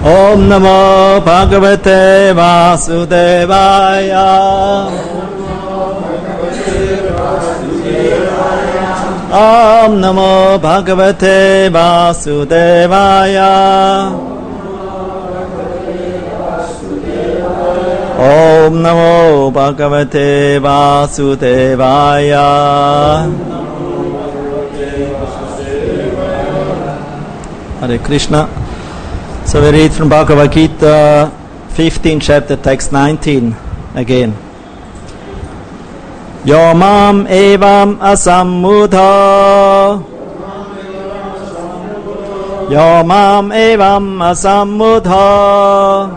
Om Namo Bhagavate Vasudevaya. Om Namo Bhagavate Vasudevaya. Om Namo Bhagavate Vasudevaya. Hare Krishna. So we read from Bhagavad Gita 15 chapter text 19 again. Yo mam evam asammudha. Yo mam evam asammudha.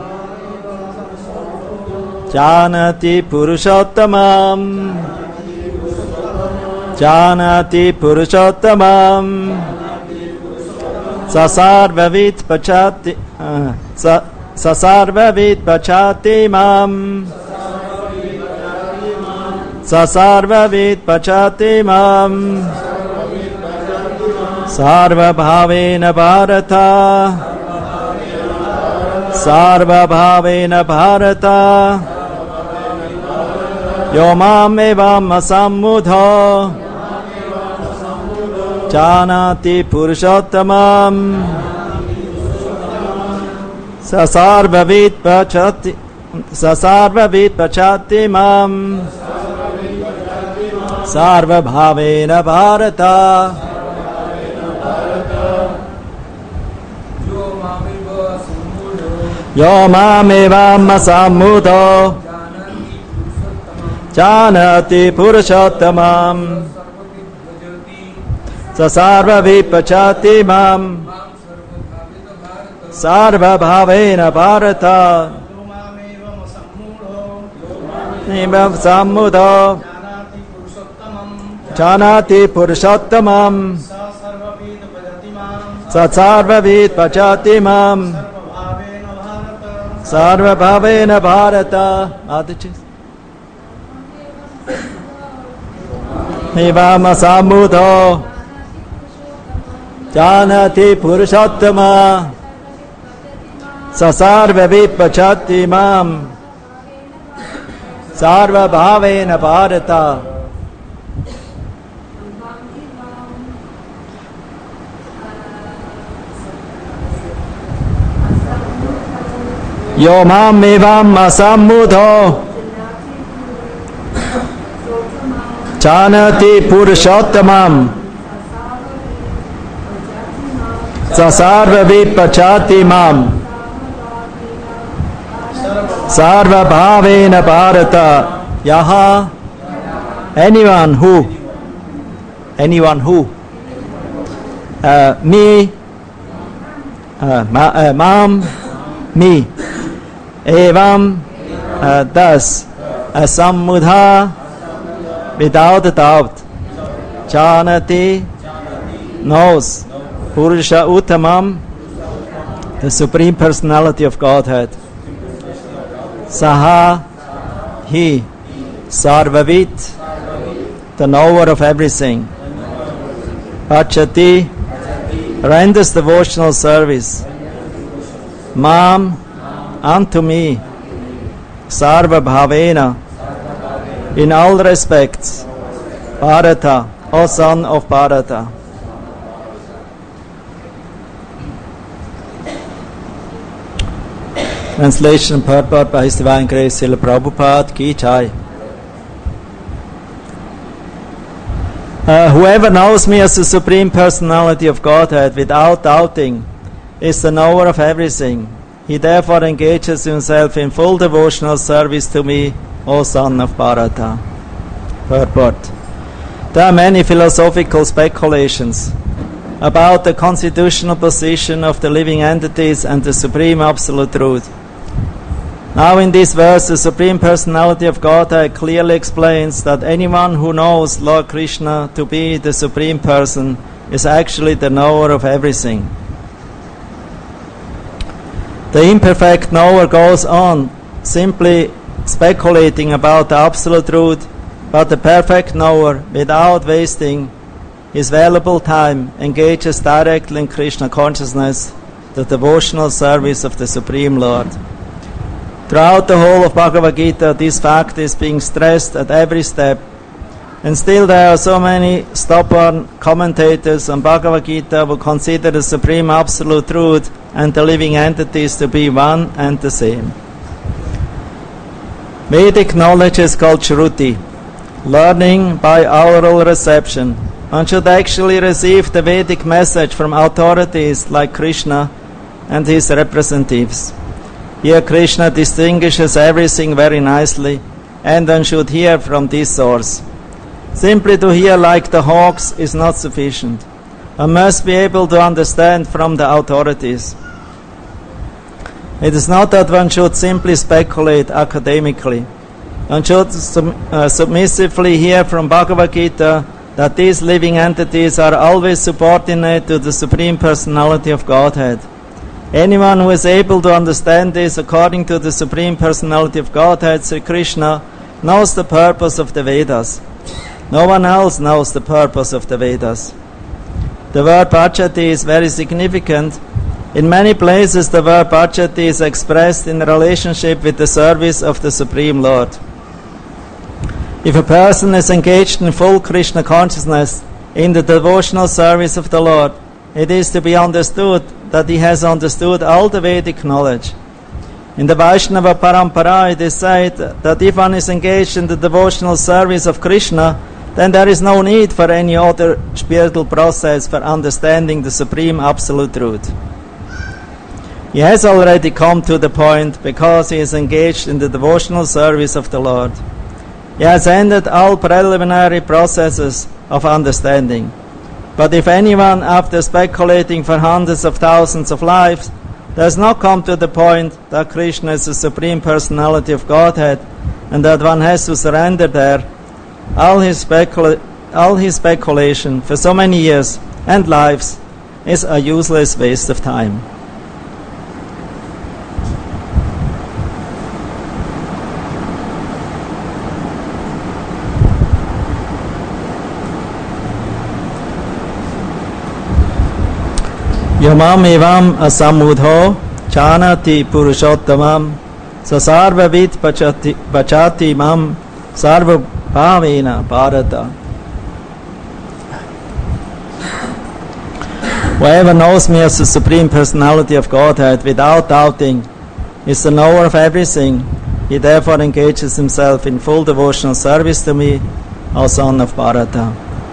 Janati purushottamam. Janati purushottamam. Sasarvavit pachati Sasarvavit pachati mam. Sasarvavit pachati mam. Sarva bhavena bharata. Sarva bhavena bharata. Yo mam evam asammudha. Janati purushottamam. Sasarvavit pachati mam. Sarva bhavena bharata. Yo mamevam asammudha. Janati purushottamam. Sasarvavit pachati mam. Sarva bhavena bharata. Evam sammudha. Janati purushottamam. Sasarvavit pachati mam. Sarva bhavena bharata. Adichis. Evam sammudha. Janati purushottama. Sasarvavit pachati mam. Sarva bhavena bharata. Yo mam evam asammudha. Janati purushottamam. Sasarvavit pachati mam. Sarva bhavena bharata. Yaha. Anyone who. Me. Mam. Me. Evam. Thus. Asammudha. Without a doubt. Janati. Knows. Purusha Uttamam, the Supreme Personality of Godhead. Saha, he. Sarvavit, the knower of everything. Pachati, renders devotional service. Mam, unto me. Sarva Bhavena, in all respects. Bharata, O son of Bharata. Translation and purport by His Divine Grace Srila Prabhupada Ki Jai. Whoever knows me as the Supreme Personality of Godhead without doubting is the knower of everything. He therefore engages himself in full devotional service to me, O son of Bharata. Purport. There are many philosophical speculations about the constitutional position of the living entities and the Supreme Absolute Truth. Now in this verse, the Supreme Personality of Godhead clearly explains that anyone who knows Lord Krishna to be the Supreme Person is actually the knower of everything. The imperfect knower goes on simply speculating about the Absolute Truth, but the perfect knower, without wasting his valuable time, engages directly in Krishna consciousness the devotional service of the Supreme Lord. Throughout the whole of Bhagavad Gita, this fact is being stressed at every step. And still there are so many stubborn commentators on Bhagavad Gita who consider the Supreme Absolute Truth and the living entities to be one and the same. Vedic knowledge is called Shruti, learning by oral reception. One should actually receive the Vedic message from authorities like Krishna and his representatives. Here Krishna distinguishes everything very nicely, and one should hear from this source. Simply to hear like the hawks is not sufficient. One must be able to understand from the authorities. It is not that one should simply speculate academically. One should submissively hear from Bhagavad Gita that these living entities are always subordinate to the Supreme Personality of Godhead. Anyone who is able to understand this according to the Supreme Personality of Godhead, Sri Krishna, knows the purpose of the Vedas. No one else knows the purpose of the Vedas. The word bhajati is very significant. In many places the word bhajati is expressed in relationship with the service of the Supreme Lord. If a person is engaged in full Krishna consciousness in the devotional service of the Lord, it is to be understood that he has understood all the Vedic knowledge. In the Vaishnava Parampara it is said that if one is engaged in the devotional service of Krishna, then there is no need for any other spiritual process for understanding the Supreme Absolute Truth. He has already come to the point because he is engaged in the devotional service of the Lord. He has ended all preliminary processes of understanding. But if anyone, after speculating for hundreds of thousands of lives, does not come to the point that Krishna is the Supreme Personality of Godhead and that one has to surrender there, all his speculation for so many years and lives is a useless waste of time. Yamam evam asamudho chanati purushottamam sasarvavid bachati mam sarvabhavena bharata. Whoever knows me as the Supreme Personality of Godhead without doubting is the knower of everything. He therefore engages himself in full devotional service to me, O son of Bharata.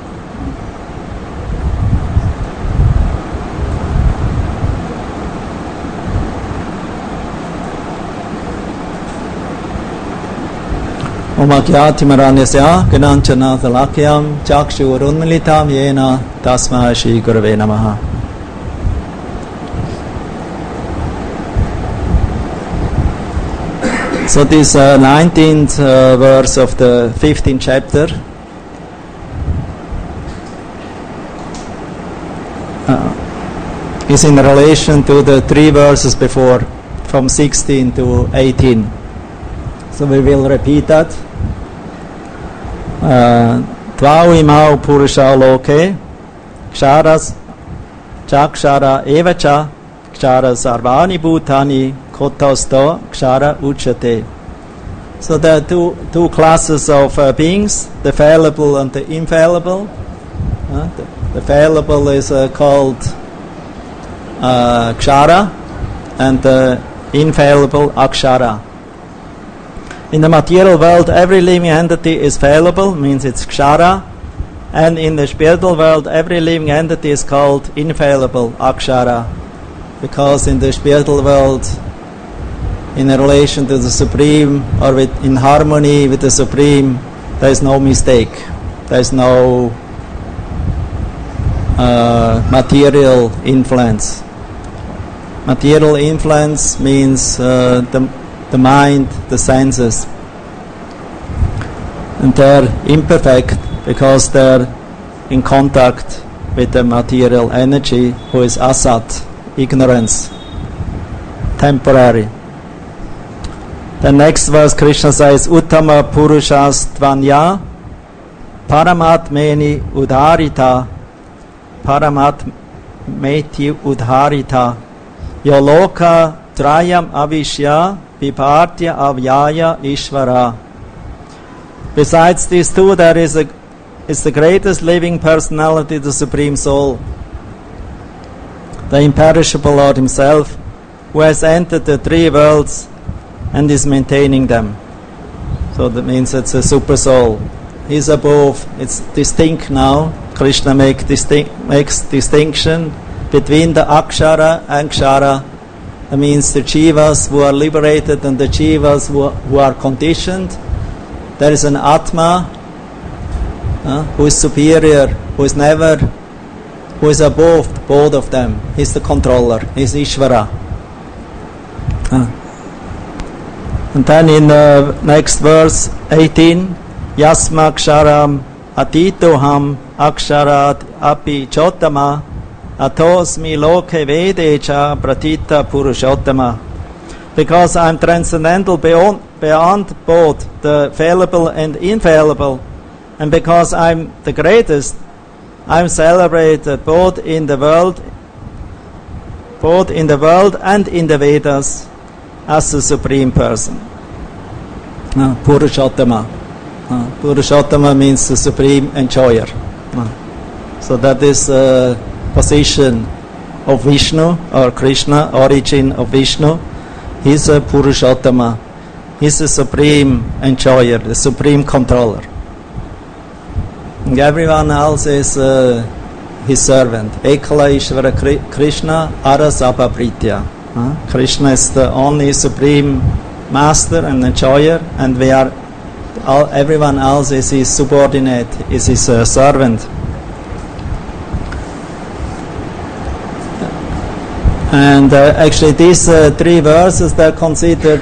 Omakyatimaranyasya gananchana thalakyam chakshurunmilitam yena tasma shri gurave namaha. So this 19th verse of the 15th chapter is in relation to the 3 verses before, from 16 to 18. So we will repeat that. Tvau imau purusha loke ksharas chakshara evacha kshara sarvani bhutani kotosto kshara uchate. So there are two classes of beings, the fallible and the infallible. The fallible is called kshara and the infallible akshara. In the material world, every living entity is fallible, means it's kshara, and in the spiritual world, every living entity is called infallible, akshara, because in the spiritual world, in relation to the Supreme, or in harmony with the Supreme, there is no mistake, there is no material influence. Material influence means the mind, the senses, and they're imperfect because they're in contact with the material energy, who is asat, ignorance, temporary. The next verse Krishna says, Uttama Purushas Tvanya Paramatmeni Udharita Paramatmeti Udharita Yoloka Trayam Avishya Vipartya Avyaya Ishvara. Besides these two, there is the greatest living personality, the Supreme Soul, the imperishable Lord Himself, who has entered the three worlds and is maintaining them. So that means it's a super soul. He's above. It's distinct now. Krishna makes distinction between the Akshara and Kshara. That means the Jivas who are liberated and the Jivas who are conditioned. There is an Atma who is superior, who is above both of them. He's the controller. He's Ishvara. And then in the next verse 18, Yasma Ksharam Atitoham Aksharat Api Chotama Atosmi Loke Vedecha Pratita Purushottama. Because I'm transcendental beyond both the fallible and infallible, and because I'm the greatest, I'm celebrated both in the world and in the Vedas as the Supreme Person. Purushottama. Purushottama means the Supreme Enjoyer. So that is the position of Vishnu or Krishna, origin of Vishnu. He's a Purushottama. He's the Supreme Enjoyer, the Supreme Controller. And everyone else is his servant. Ekala Ishvara Krishna Arasabha Pritya. Krishna is the only Supreme Master and Enjoyer, and everyone else is his subordinate, is his servant. And actually these three verses, they're considered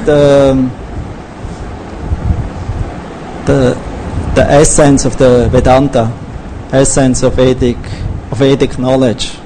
the essence of the Vedanta, essence of Vedic knowledge.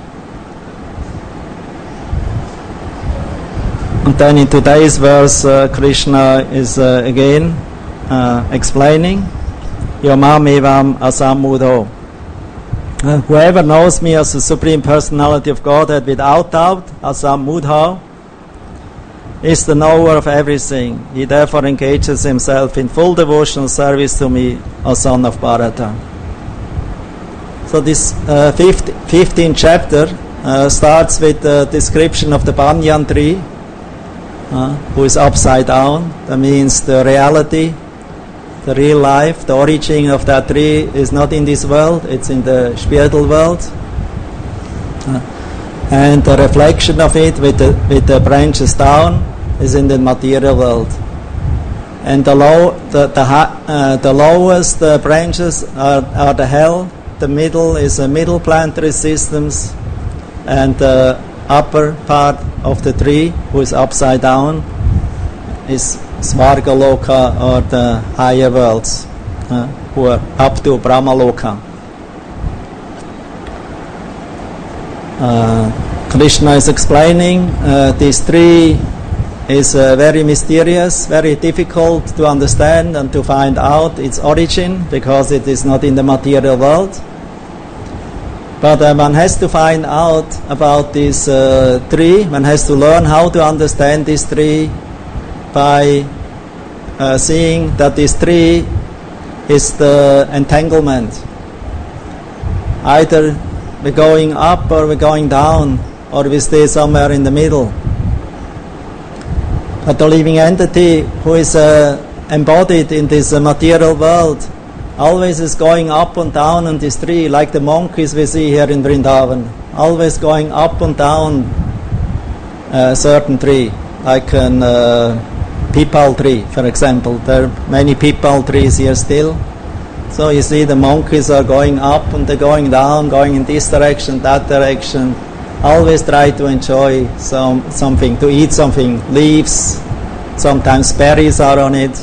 And then in today's verse, Krishna is again explaining, Yomam evam asammudo. Whoever knows me as the Supreme Personality of Godhead without doubt, asammudo, is the knower of everything. He therefore engages himself in full devotional service to me, O son of Bharata. So this 15th chapter starts with the description of the banyan tree, who is upside down. That means the reality, the real life, the origin of that tree is not in this world, it's in the spiritual world. And the reflection of it with the branches down is in the material world. And the lowest branches are the hell, the middle is the middle planetary systems, and the upper part of the tree, who is upside down, is Svargaloka, or the higher worlds, who are up to Brahmaloka. Krishna is explaining these three is very mysterious, very difficult to understand and to find out its origin, because it is not in the material world. But one has to find out about this tree. One has to learn how to understand this tree by seeing that this tree is the entanglement. Either we're going up or we're going down, or we stay somewhere in the middle. But the living entity who is embodied in this material world always is going up and down on this tree, like the monkeys we see here in Vrindavan, always going up and down a certain tree, like an peepal tree, for example. There are many peepal trees here still. So you see the monkeys are going up and they're going down, going in this direction, that direction. Always try to enjoy something, to eat something, leaves, sometimes berries are on it.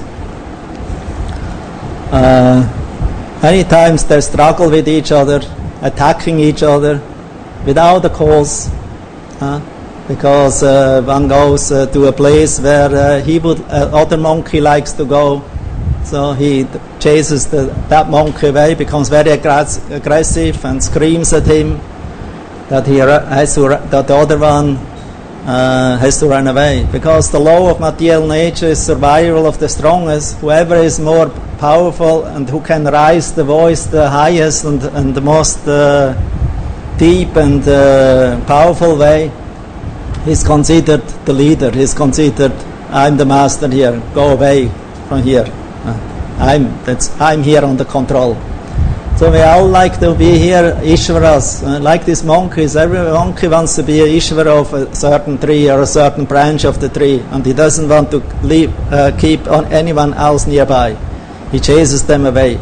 Many times they struggle with each other, attacking each other without a cause, because one goes to a place where other monkey likes to go, so he chases that monkey away, becomes very aggressive and screams at him that that the other one has to run away, because the law of material nature is survival of the strongest. Whoever is more powerful and who can raise the voice the highest and the most deep and powerful way, is considered the leader. He's considered, I'm the master here, go away from here. I'm here on the control. So we all like to be here Ishvaras, like these monkeys. Every monkey wants to be an Ishvara of a certain tree or a certain branch of the tree, and he doesn't want to keep on anyone else nearby. He chases them away.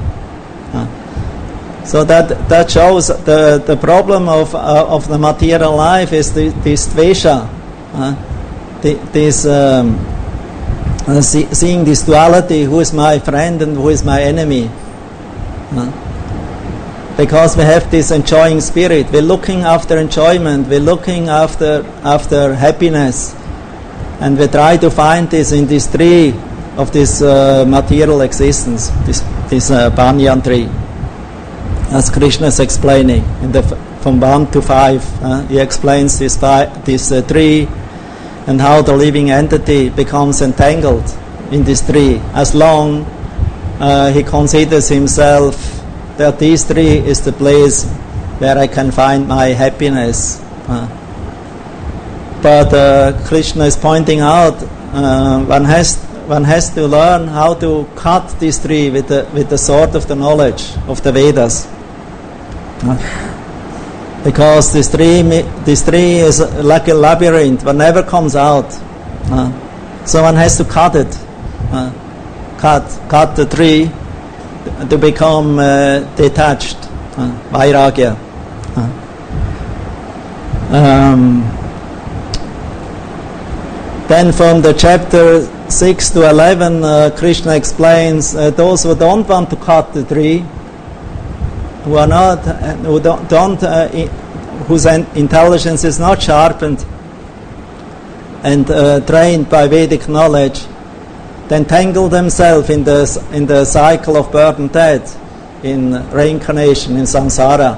So that shows the problem of the material life is this dvesha, seeing this duality: who is my friend and who is my enemy. Because we have this enjoying spirit, we're looking after enjoyment, we're looking after happiness, and we try to find this in this tree of this material existence, this banyan tree, as Krishna is explaining from 1 to 5. He explains this tree and how the living entity becomes entangled in this tree as long he considers himself that this tree is the place where I can find my happiness. But Krishna is pointing out one has to learn how to cut this tree with the sword of the knowledge of the Vedas. Because this tree is like a labyrinth, one never comes out. So one has to cut it, cut the tree to become detached, vairagya. Then from the chapter 6 to 11, Krishna explains those who don't want to cut the tree, whose intelligence is not sharpened and trained by Vedic knowledge, they entangle themselves in the cycle of birth and death, in reincarnation, in samsara,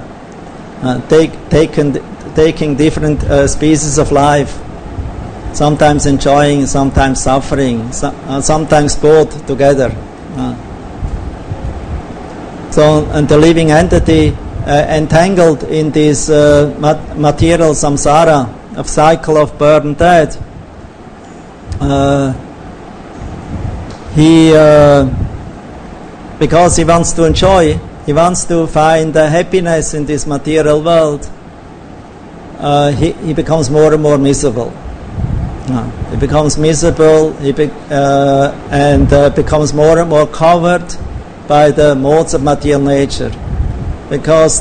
taking different species of life, sometimes enjoying, sometimes suffering, sometimes both together. So, and the living entity entangled in this material samsara of cycle of birth and death, he because he wants to enjoy, he wants to find happiness in this material world, he becomes more and more miserable. He becomes miserable, and becomes more and more covered by the modes of material nature, because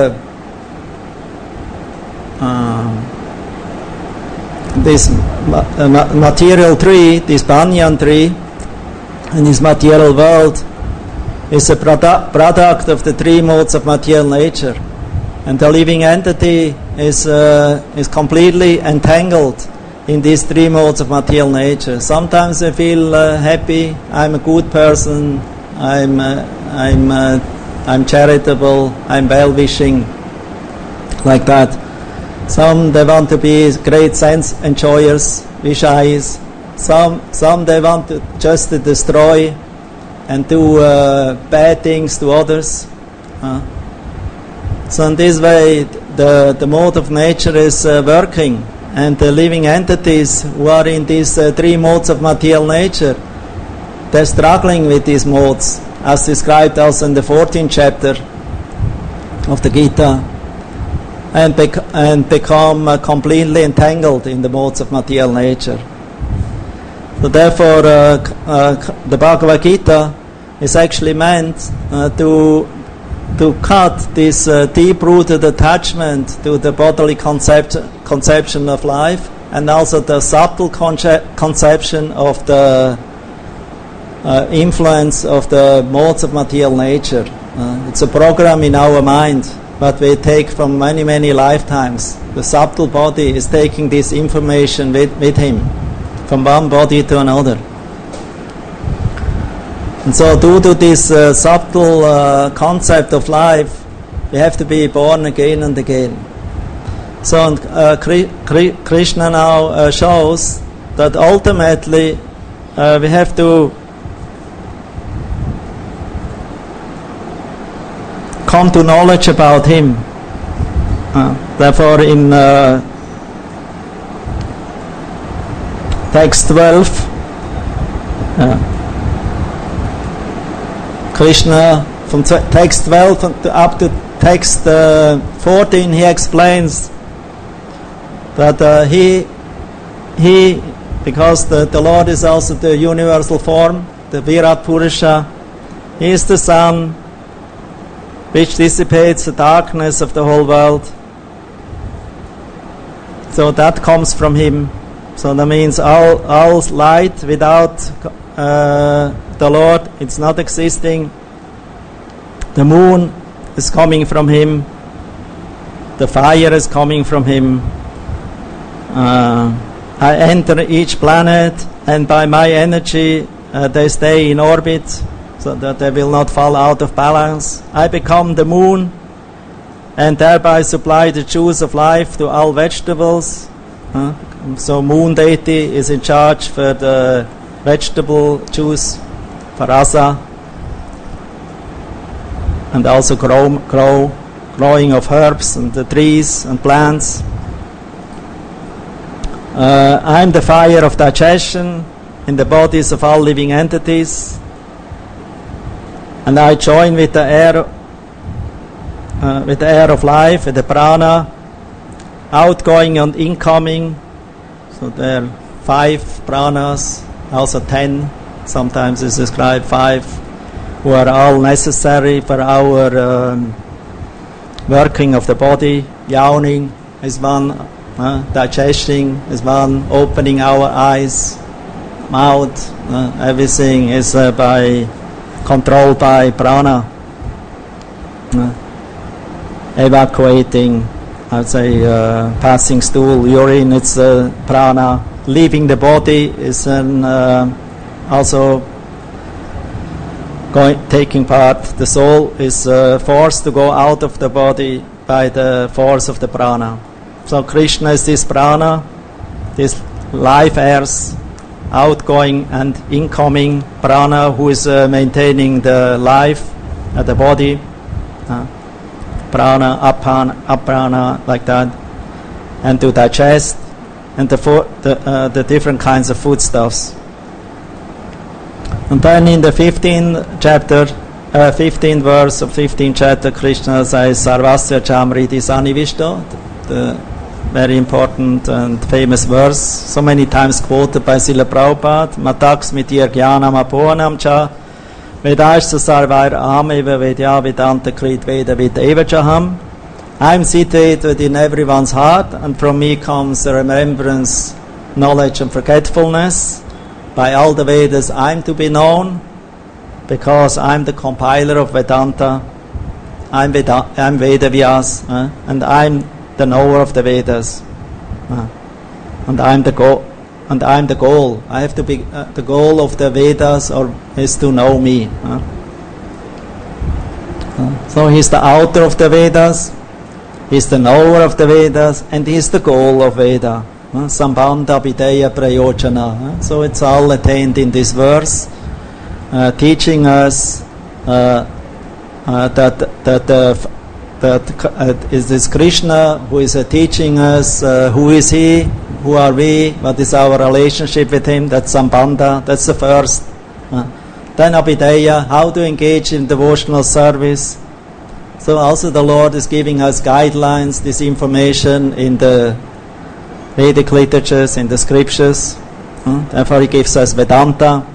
this material tree, this banyan tree, in this material world, is a product of the three modes of material nature, and the living entity is completely entangled in these three modes of material nature. Sometimes I feel happy, I'm a good person, I'm charitable, I'm well-wishing, like that. Some they want to be great sense enjoyers, vishayis. Some they want to just to destroy and do bad things to others. So in this way, the mode of nature is working, and the living entities who are in these three modes of material nature, they're struggling with these modes, as described also in the 14th chapter of the Gita, and become completely entangled in the modes of material nature. So therefore, the Bhagavad Gita is actually meant to cut this deep-rooted attachment to the bodily conception of life, and also the subtle conception of the influence of the modes of material nature. It's a program in our mind, but we take from many, many lifetimes. The subtle body is taking this information with him, from one body to another. And so due to this subtle concept of life, we have to be born again and again. So Krishna now shows that ultimately we have to come to knowledge about him. Therefore in text 12, Krishna from text 12 up to text 14, he explains that he because the Lord is also the universal form, the Virat Purusha, he is the sun which dissipates the darkness of the whole world. So that comes from him. So that means all light without the Lord, it's not existing. The moon is coming from him. The fire is coming from him. I enter each planet, and by my energy they stay in orbit so that they will not fall out of balance. I become the moon and thereby supply the juice of life to all vegetables. So moon deity is in charge for the vegetable juice, for rasa, and also growing of herbs and the trees and plants. I am the fire of digestion in the bodies of all living entities, and I join with the air of life, with the prana, outgoing and incoming. So there are 5 pranas, also 10, sometimes it's described 5, who are all necessary for our working of the body. Yawning is one, digesting is one, opening our eyes, mouth, everything is controlled by prana. Evacuating, I'd say passing stool, urine, it's prana. Leaving the body is also taking part. The soul is forced to go out of the body by the force of the prana. So Krishna is this prana, this life airs, outgoing and incoming prana, who is maintaining the life at the body. Prana, apana, like that, and to digest, and the different kinds of foodstuffs. And then in the 15th verse of 15th chapter, Krishna says, Sarvasya Chamriti Sanivishto, the very important and famous verse, so many times quoted by Srila Prabhupada, Mataks mitir jnanam apohanam cha, Vedashta sarvair ameva vedya vedanta krit veda vid evachaham. I am seated within everyone's heart, and from me comes the remembrance, knowledge and forgetfulness. By all the Vedas I am to be known, because I am the compiler of Vedanta. I am Vedavyas, and I am the knower of the Vedas. And I am the goal. And I am the goal. I have to be the goal of the Vedas, is to know me. So he's the author of the Vedas, he's the knower of the Vedas, and he's the goal of Veda. Sambandha videya prayojana. So it's all attained in this verse, teaching us that is this Krishna who is teaching us who is he, who are we, what is our relationship with him. That's Sambandha, that's the first. Then Abhideya, how to engage in devotional service. So also the Lord is giving us guidelines, this information in the Vedic literatures, in the scriptures. Therefore he gives us Vedanta.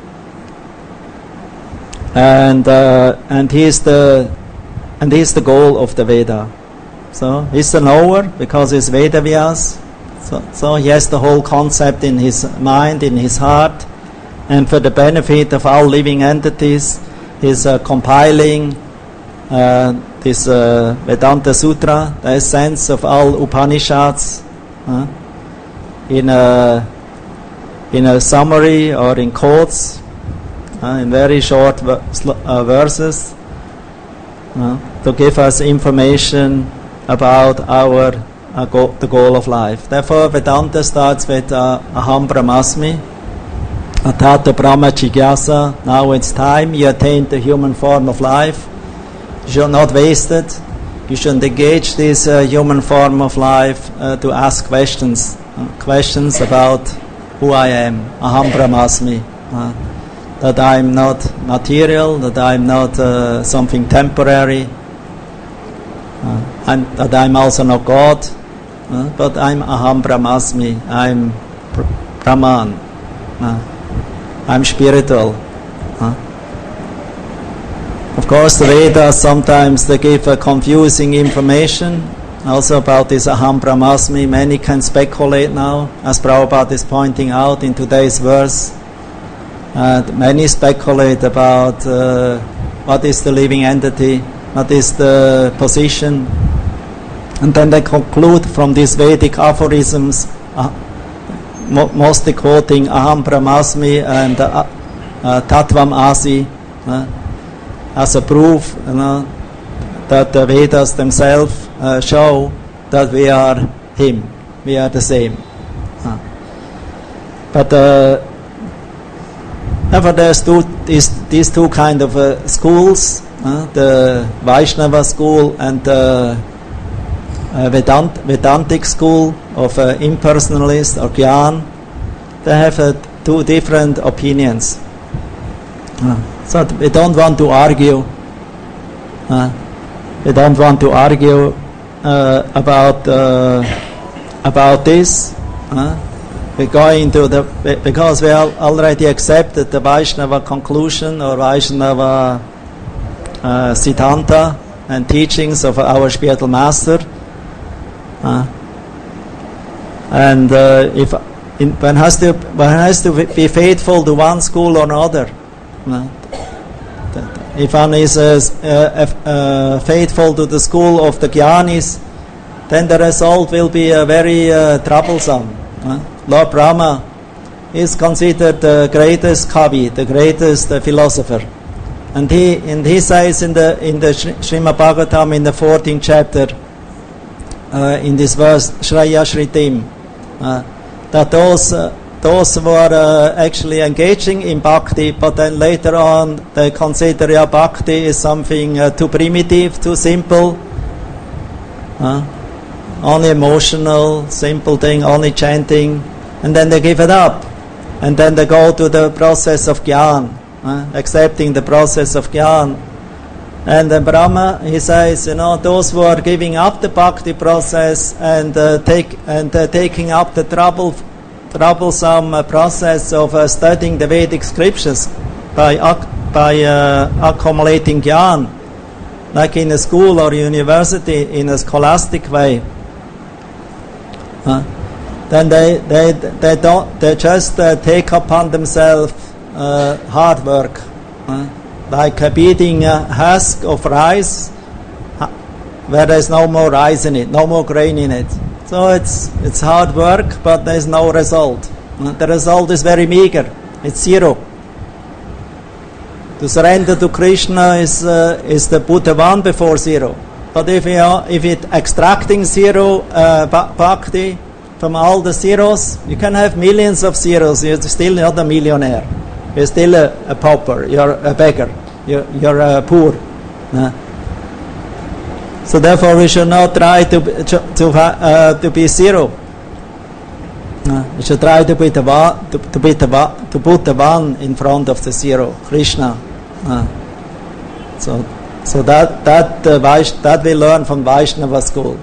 And he is the goal of the Veda. So he's the knower because he's Vedavyas. So he has the whole concept in his mind, in his heart, and for the benefit of all living entities, he's compiling this Vedanta Sutra, the essence of all Upanishads, in a summary or in quotes, in very short verses, to give us information about our the goal of life. Therefore, Vedanta starts with Aham Brahmasmi, Atata Brahma Jigyasa. Now it's time you attained the human form of life. You should not waste it. You should engage this human form of life to ask questions about who I am. Aham Brahmasmi. That I am not material, that I am not something temporary, and that I am also not God, but I am Aham Brahmasmi. I am Brahman. I am spiritual. Of course, the Vedas sometimes they give confusing information also about this Aham Brahmasmi. Many can speculate now, as Prabhupada is pointing out in today's verse. Many speculate about what is the living entity, what is the position, and then they conclude from these Vedic aphorisms, mostly quoting Aham Brahmasmi and Tattvam Asi, as a proof that the Vedas themselves show that we are Him, we are the same. But however, there's these two kind of schools, the Vaishnava school and the Vedantic school of impersonalist or Gyan. They have two different opinions. So we don't want to argue. We don't want to argue about this. We're going to because we already accepted the Vaishnava conclusion or Vaishnava Siddhanta and teachings of our spiritual master. And one has to be faithful to one school or another. If one is faithful to the school of the Jnanis, then the result will be very troublesome. Lord Brahma is considered the greatest Kavi, the greatest philosopher, and he says in the Srimad Bhagavatam in the 14th chapter, in this verse Shraya Shritim, that those who are actually engaging in bhakti, but then later on they consider bhakti is something too primitive, too simple, only emotional, simple thing, only chanting, and then they give it up, and then they go to the process of Gyan, accepting the process of Gyan. And then Brahma, he says, those who are giving up the bhakti process and taking up the troublesome process of studying the Vedic scriptures by accumulating Gyan, like in a school or university in a scholastic way, then they just take upon themselves hard work, like beating a husk of rice where there is no more rice in it, no more grain in it. So it's hard work, but there is no result. The result is very meager. It's zero. To surrender to Krishna is the Buddha one before zero. But if it extracting zero bhakti from all the zeros, you can have millions of zeros. You're still not a millionaire. You're still a pauper. You're a beggar. You're poor. So therefore, we should not try to be zero. We should try to put the one in front of the zero, Krishna. So that we learn from Vaishnava school.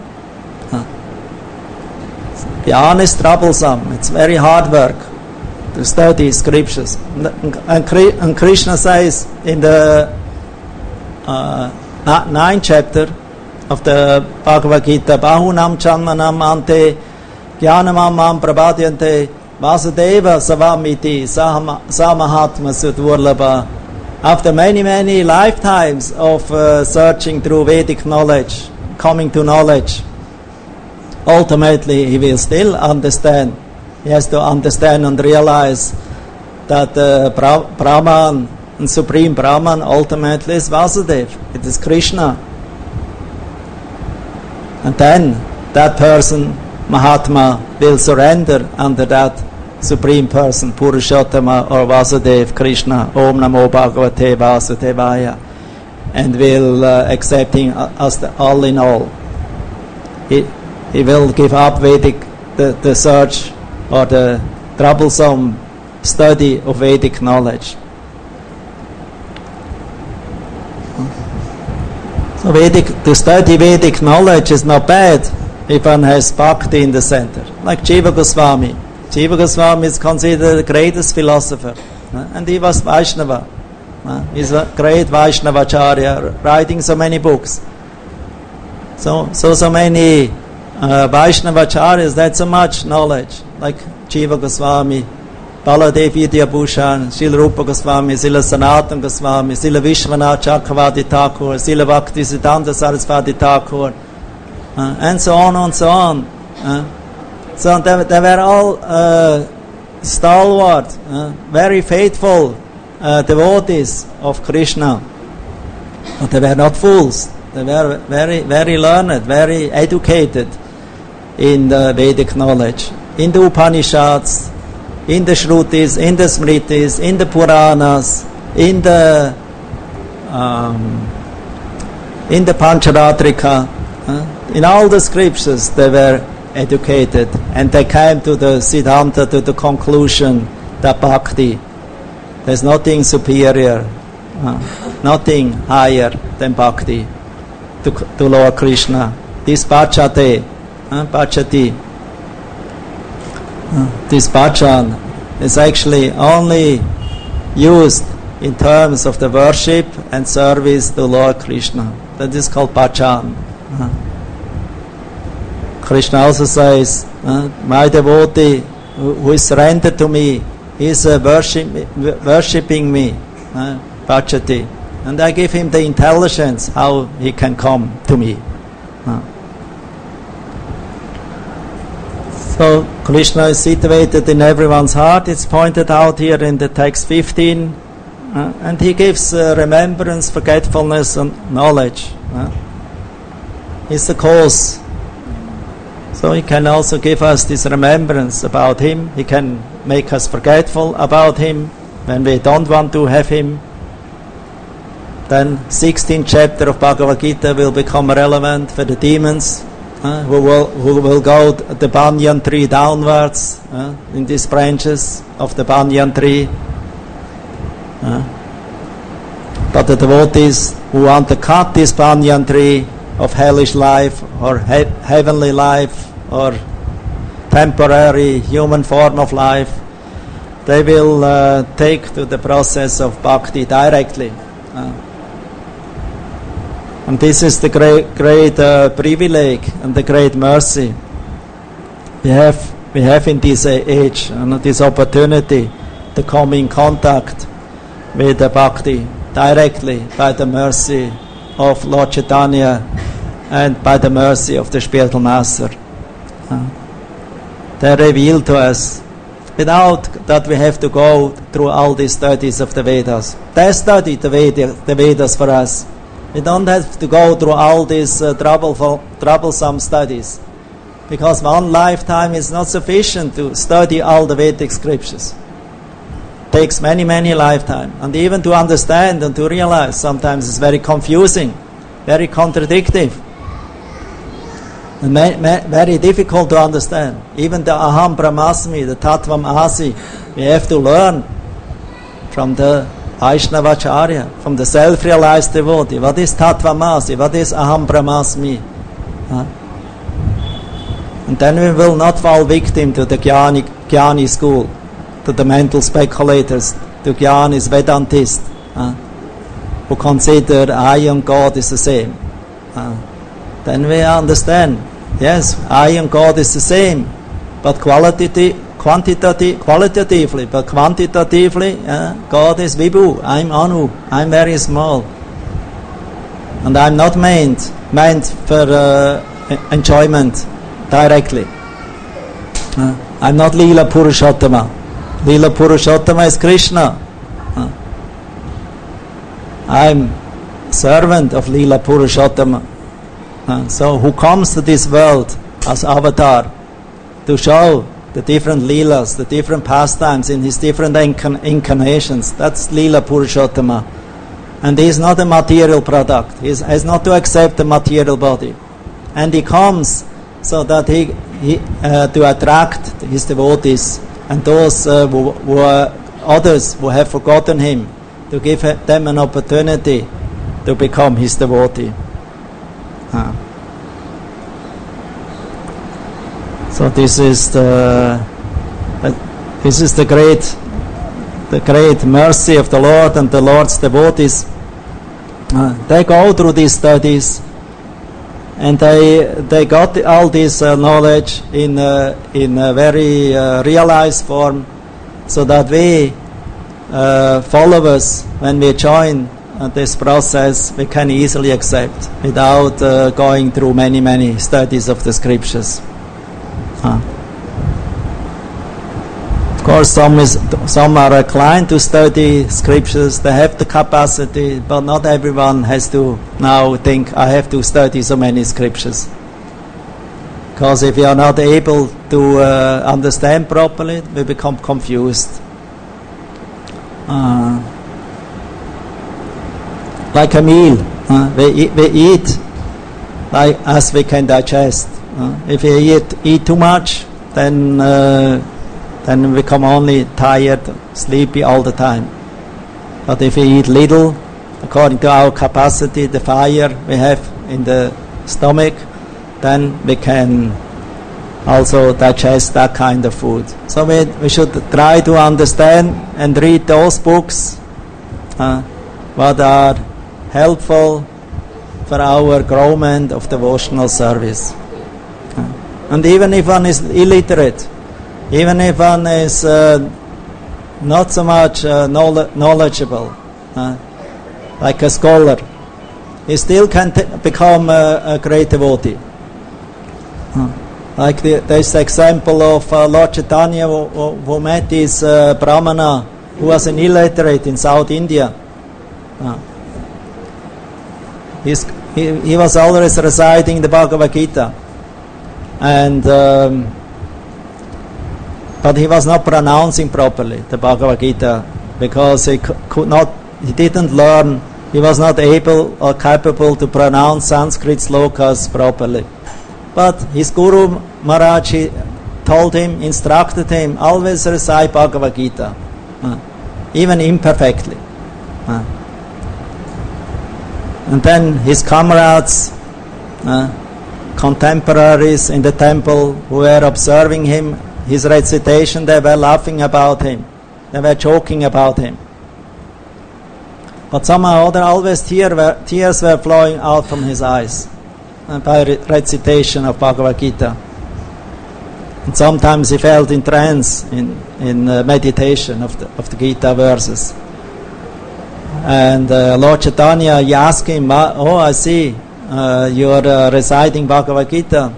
Gyan is troublesome. It's very hard work to study scriptures. And Krishna says in the 9th chapter of the Bhagavad Gita, Bahunam Chanmanam Ante Jnanamam Prabhadyante Vasudeva Savamiti Samahatma Sudurlabha. After many lifetimes of searching through Vedic knowledge, coming to knowledge, ultimately he will still understand. He has to understand and realize that Brahman and Supreme Brahman ultimately is Vasudeva. It is Krishna. And then that person, Mahatma, will surrender under that Supreme Person, Purushottama or Vasudev Krishna, Om Namo Bhagavate Vasudevaya, and will accept him as the all in all. He will give up Vedic, the search or the troublesome study of Vedic knowledge. So to study Vedic knowledge is not bad if one has bhakti in the center. Like Jiva Goswami. Jiva Goswami is considered the greatest philosopher. And he was Vaishnava. He's a great Vaishnavacharya, writing so many books. So many Vaishnavacharyas, that's so much knowledge. Like Jiva Goswami, Baladev Vidyabhushan, Srila Rupa Goswami, Srila Sanatana Goswami, Srila Vishwanath Chakravarti Thakur, Srila Bhaktisiddhanta Saraswati Thakur, and so on and so on. So they were all stalwart, very faithful devotees of Krishna. But they were not fools. They were very, very learned, very educated in the Vedic knowledge, in the Upanishads, in the Shrutis, in the Smritis, in the Puranas, in the Pancharatrika, in all the scriptures they were educated, and they came to the Siddhanta, to the conclusion that Bhakti, there's nothing superior, nothing higher than Bhakti to Lord Krishna. This Bhajati, this bhajan is actually only used in terms of the worship and service to Lord Krishna. That is called bhajan. Krishna also says, my devotee who is surrendered to me is worshipping me, bhajati. And I give him the intelligence how he can come to me. So Krishna is situated in everyone's heart. It's pointed out here in the text 15. And he gives remembrance, forgetfulness, and knowledge. He's the cause. So he can also give us this remembrance about him. He can make us forgetful about him when we don't want to have him. Then 16th chapter of Bhagavad Gita will become relevant for the demons who will go the banyan tree downwards in these branches of the banyan tree. But the devotees who want to cut this banyan tree of hellish life or heavenly life or temporary human form of life, they will take to the process of bhakti directly. And this is the great privilege and the great mercy we have in this age, and this opportunity to come in contact with the bhakti directly by the mercy of Lord Chaitanya and by the mercy of the spiritual master. They reveal to us without that we have to go through all these studies of the Vedas. They study the Vedas for us. We don't have to go through all these troublesome studies, because one lifetime is not sufficient to study all the Vedic scriptures. It takes many, many lifetimes. And even to understand and to realize, sometimes it's very confusing, very contradictory, and very difficult to understand. Even the Aham Brahmasmi, the Tattvam Asi, we have to learn from the Vaishnavacharya, from the self-realized devotee. What is Tattvamasi? What is Aham Brahmasmi? And then we will not fall victim to the Jnani school, to the mental speculators, to Jnanis, Vedantists, who consider I and God is the same. Then we understand, yes, I and God is the same, but qualitatively, but quantitatively, God is Vibhu, I'm Anu, I'm very small. And I'm not meant for enjoyment directly. I'm not Leela Purushottama. Leela Purushottama is Krishna. I'm servant of Leela Purushottama. So who comes to this world as avatar to show the different leelas, the different pastimes in his different incarnations. That's Leela Purushottama. And he is not a material product. He has not to accept the material body. And he comes so that he to attract his devotees and those who are others who have forgotten him, to give them an opportunity to become his devotee. So this is the great mercy of the Lord and the Lord's devotees. They go through these studies, and they got all this knowledge in a very realized form, so that we followers, when we join this process, we can easily accept without going through many studies of the scriptures. Of course, some are inclined to study scriptures. They have the capacity, but not everyone has to now think, I have to study so many scriptures. Because if you are not able to understand properly, we become confused. Like a meal, we eat like as we can digest. If we eat too much, then we become only tired, sleepy all the time. But if we eat little, according to our capacity, the fire we have in the stomach, then we can also digest that kind of food. So we should try to understand and read those books what are helpful for our growth of devotional service. And even if one is illiterate, even if one is not so much knowledgeable, like a scholar, he still can become a great devotee. Like this example of Lord Chaitanya who met this Brahmana who was an illiterate in South India. He was always reciting the Bhagavad Gita, and but he was not pronouncing properly the Bhagavad Gita because he didn't learn, he was not able or capable to pronounce Sanskrit slokas properly. But his Guru Maharaj told him, instructed him, always recite Bhagavad Gita, even imperfectly. And then his comrades, contemporaries in the temple who were observing him, his recitation, they were laughing about him. They were joking about him. But somehow or other, always tears were flowing out from his eyes by recitation of Bhagavad Gita. And sometimes he felt in trance, in meditation of the Gita verses. And Lord Chaitanya, he asked him, oh, I see, you are reciting Bhagavad Gita.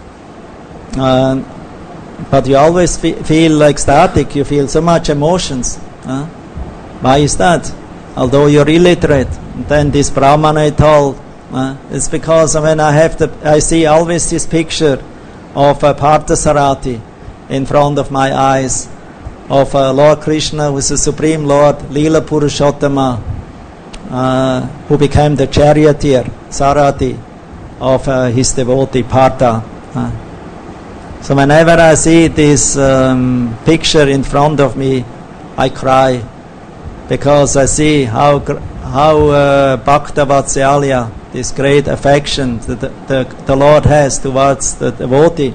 But you always feel ecstatic, you feel so much emotions. Why is that? Although you're illiterate. And then this Brahmana told, it's because when I see always this picture of Parthasarathi in front of my eyes, of Lord Krishna, who is the Supreme Lord, Leela Purushottama, who became the charioteer, Sarathi, of his devotee Partha. So whenever I see this picture in front of me, I cry, because I see how Bhakta Vatsalya, this great affection that the Lord has towards the devotee,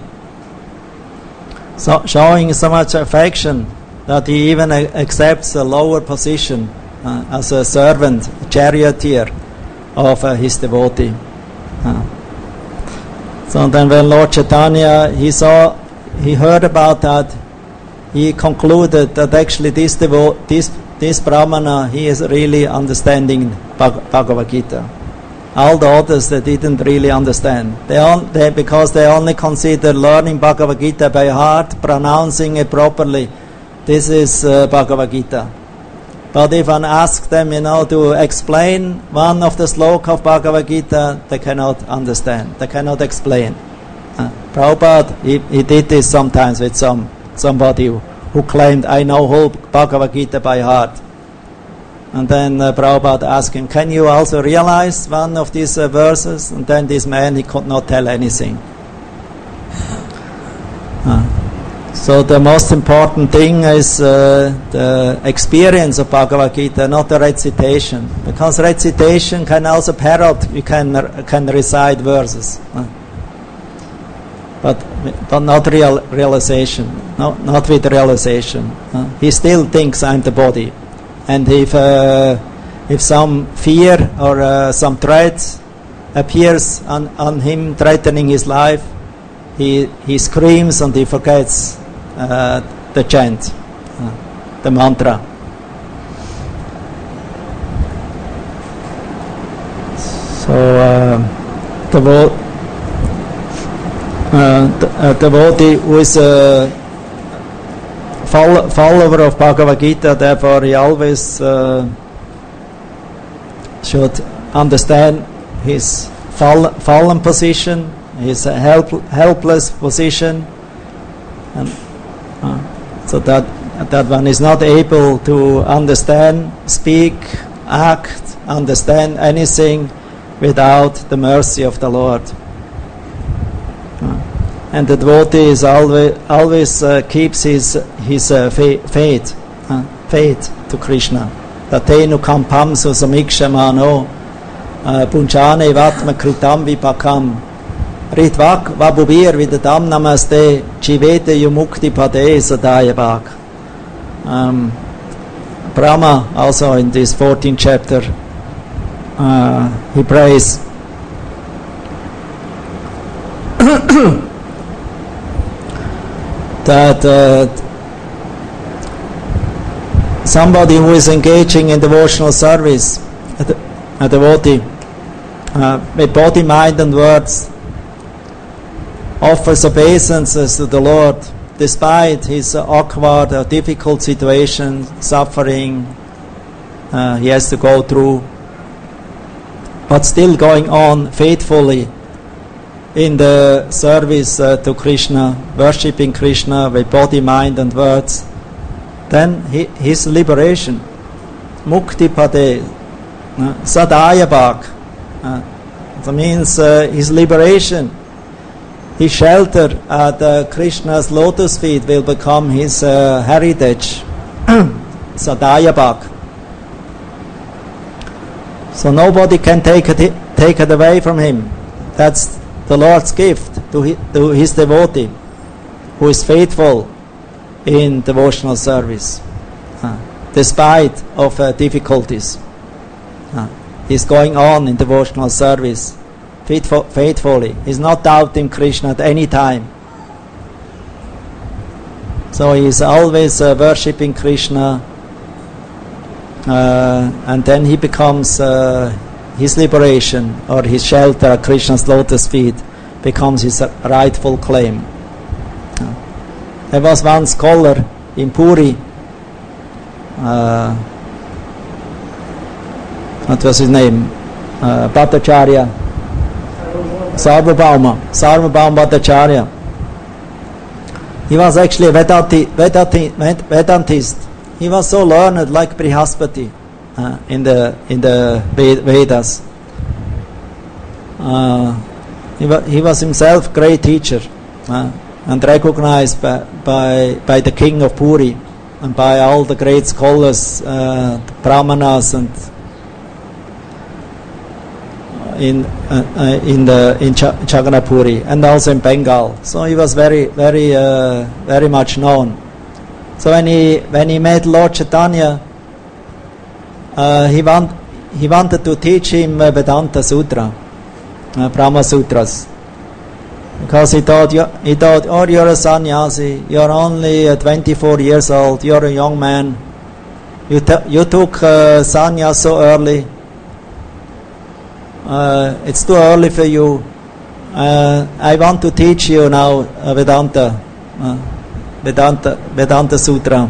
so showing so much affection that he even accepts a lower position as a servant, a charioteer of his devotee. So then when Lord Chaitanya, he heard about that, he concluded that actually this Brahmana, he is really understanding Bhagavad Gita. All the others, they didn't really understand. Because they only consider learning Bhagavad Gita by heart, pronouncing it properly. This is Bhagavad Gita. But if one asks them, to explain one of the sloka of Bhagavad Gita, they cannot understand. They cannot explain. Prabhupada, he did this sometimes with somebody who claimed, I know whole Bhagavad Gita by heart. And then Prabhupada asked him, can you also realize one of these verses? And then this man, he could not tell anything. So the most important thing is the experience of Bhagavad Gita, not the recitation. Because recitation can also parrot, you can recite verses. But not realization, not with realization. He still thinks I'm the body. And if some fear or some threat appears on him threatening his life, he screams and he forgets the chant, the mantra. So the devotee who is a follower of Bhagavad Gita, therefore he always should understand his fallen position, his helpless position, and so that one is not able to understand, speak, act, understand anything without the mercy of the Lord. And the devotee is always keeps his faith to Krishna. Tatenu kampam susamikshamano punchane vatma kritam vipakam ritvak vabubir vidadam namaste chivete yumukti pade sadayabak. Brahma also in this 14th chapter he prays that somebody who is engaging in devotional service, a devotee, with body, mind and words, offers obeisances to the Lord despite his awkward or difficult situation, suffering he has to go through, but still going on faithfully in the service to Krishna, worshipping Krishna with body, mind and words, then his liberation, mukti pade, sadayabhak, that means his liberation, his shelter at Krishna's lotus feet will become his heritage, sadayabhak. So nobody can take it away from him. That's the Lord's gift to his devotee who is faithful in devotional service despite of difficulties. He's going on in devotional service faithfully. He's not doubting Krishna at any time. So he is always worshipping Krishna, and then he becomes his liberation or his shelter at Krishna's lotus feet becomes his rightful claim. There was one scholar in Puri, what was his name? Bhattacharya, Sarvabhauma Bhattacharya. He was actually a Vedantist. He was so learned like Brihaspati in the Vedas. He was himself great teacher and recognized by the king of Puri and by all the great scholars, brahmanas, and in Chagranapuri and also in Bengal. So he was very much known. So when he met Lord Chaitanya, he wanted to teach him Vedanta Sutra, Brahma Sutras, because he thought, oh, you're a sannyasi, you're only 24 years old, you're a young man, you took sannyas so early, it's too early for you. I want to teach you now Vedanta Sutra.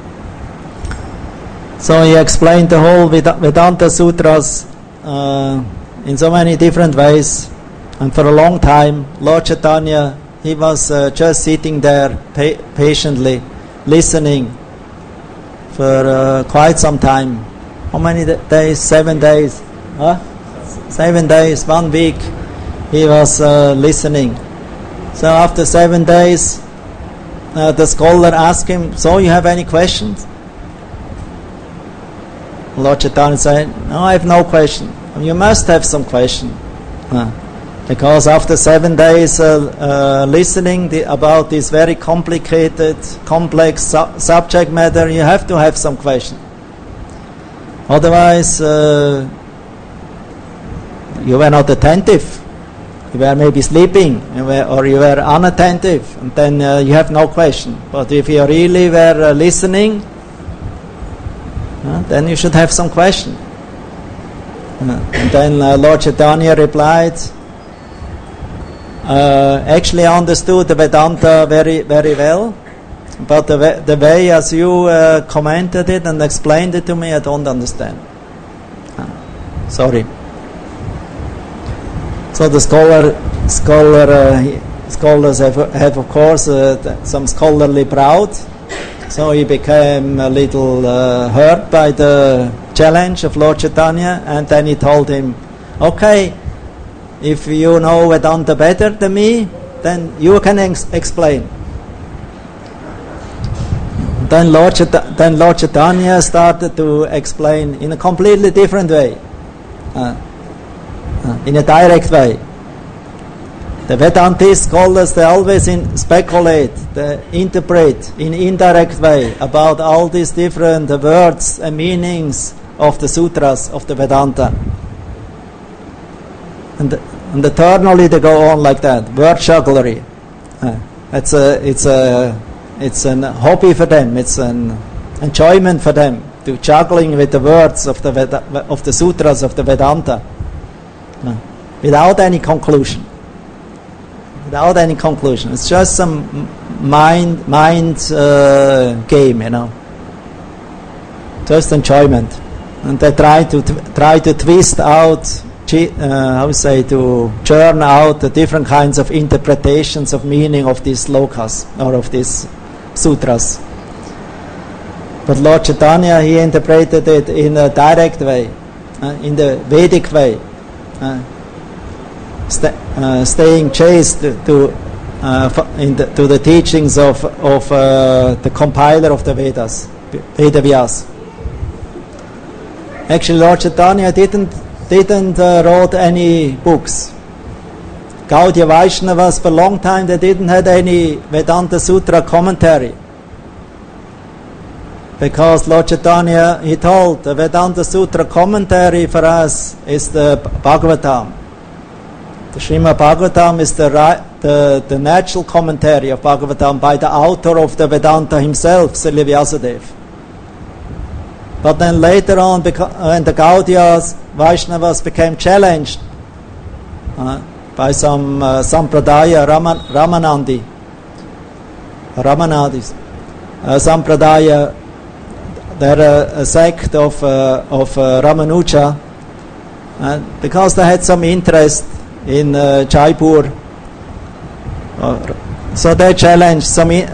So he explained the whole Vedanta Sutras in so many different ways, And for a long time, Lord Chaitanya, he was just sitting there patiently, listening for quite some time. How many days? 7 days. 7 days, 1 week, he was listening. So after 7 days, the scholar asked him, so you have any questions? Lord Chaitanya said, no, I have no question. You must have some question. Because after 7 days listening about this very complicated, complex subject matter, you have to have some question. Otherwise, you were not attentive. You were maybe sleeping, or you were unattentive, and then you have no question. But if you really were listening, then you should have some question. And then Lord Chaitanya replied, actually I understood the Vedanta very, very well, but the way as you commented it and explained it to me, I don't understand. Sorry. So the scholars have of course some scholarly pride. So he became a little hurt by the challenge of Lord Chaitanya, and then he told him, okay, if you know Vedanta better than me, then you can explain. Then Lord Chaitanya started to explain in a completely different way, in a direct way. The Vedantist scholars, they always speculate, they interpret in indirect way about all these different words and meanings of the sutras of the Vedanta. And eternally they go on like that, word jugglery. It's an hobby for them, it's an enjoyment for them, to juggling with the words of the sutras of the Vedanta, without any conclusion. Without any conclusion. It's just some mind game, just enjoyment. And they try to twist out, to churn out the different kinds of interpretations of meaning of these slokas or of these sutras. But Lord Chaitanya, he interpreted it in a direct way, in the Vedic way, staying chaste to the teachings of the compiler of the Vedas, Vedavyas. Actually, Lord Chaitanya didn't wrote any books. Gaudiya Vaishnavas for a long time they didn't have any Vedanta Sutra commentary, because Lord Chaitanya, he told the Vedanta Sutra commentary for us is the Bhagavatam. The Srimad Bhagavatam is the natural commentary of Bhagavatam by the author of the Vedanta himself, Srila Vyasadeva. But then later on, when the Gaudiya Vaishnavas became challenged by some Sampradaya, Ramanadis, Sampradaya, they're a sect of Ramanuja, because they had some interest in Jaipur, so they challenged they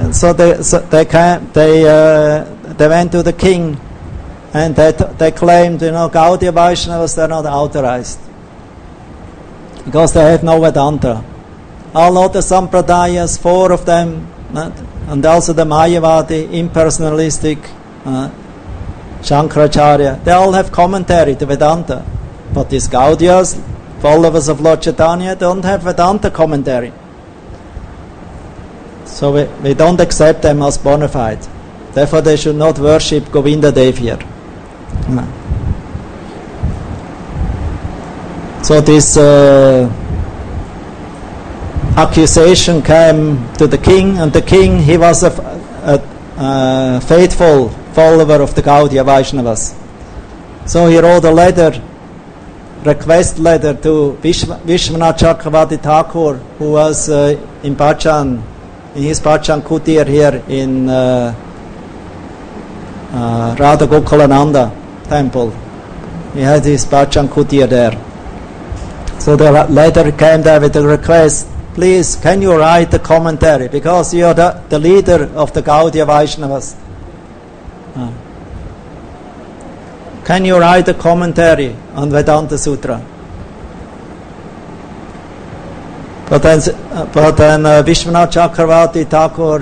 went to the king, and they claimed, Gaudiya Vaishnavas, they're not authorized because they have no Vedanta. All other Sampradayas, 4 of them, and also the Mayavadi, impersonalistic, Shankaracharya, they all have commentary to Vedanta, but these Gaudiyas, followers of Lord Chaitanya, don't have Vedanta commentary. So we don't accept them as bona fide. Therefore they should not worship Govinda Dev here. So this accusation came to the king, and the king, he was a faithful follower of the Gaudiya Vaishnavas. So he wrote a request letter to Vishwanath Chakravarti Thakur, who was in Bhajan, in his Bhajan Kutir here in Radha Gokulananda temple. He had his Bhajan Kutir there. So the letter came there with a request, please, can you write the commentary? Because you are the leader of the Gaudiya Vaishnavas. Can you write a commentary on Vedanta Sutra? But then Vishwanath Chakravarti Thakur,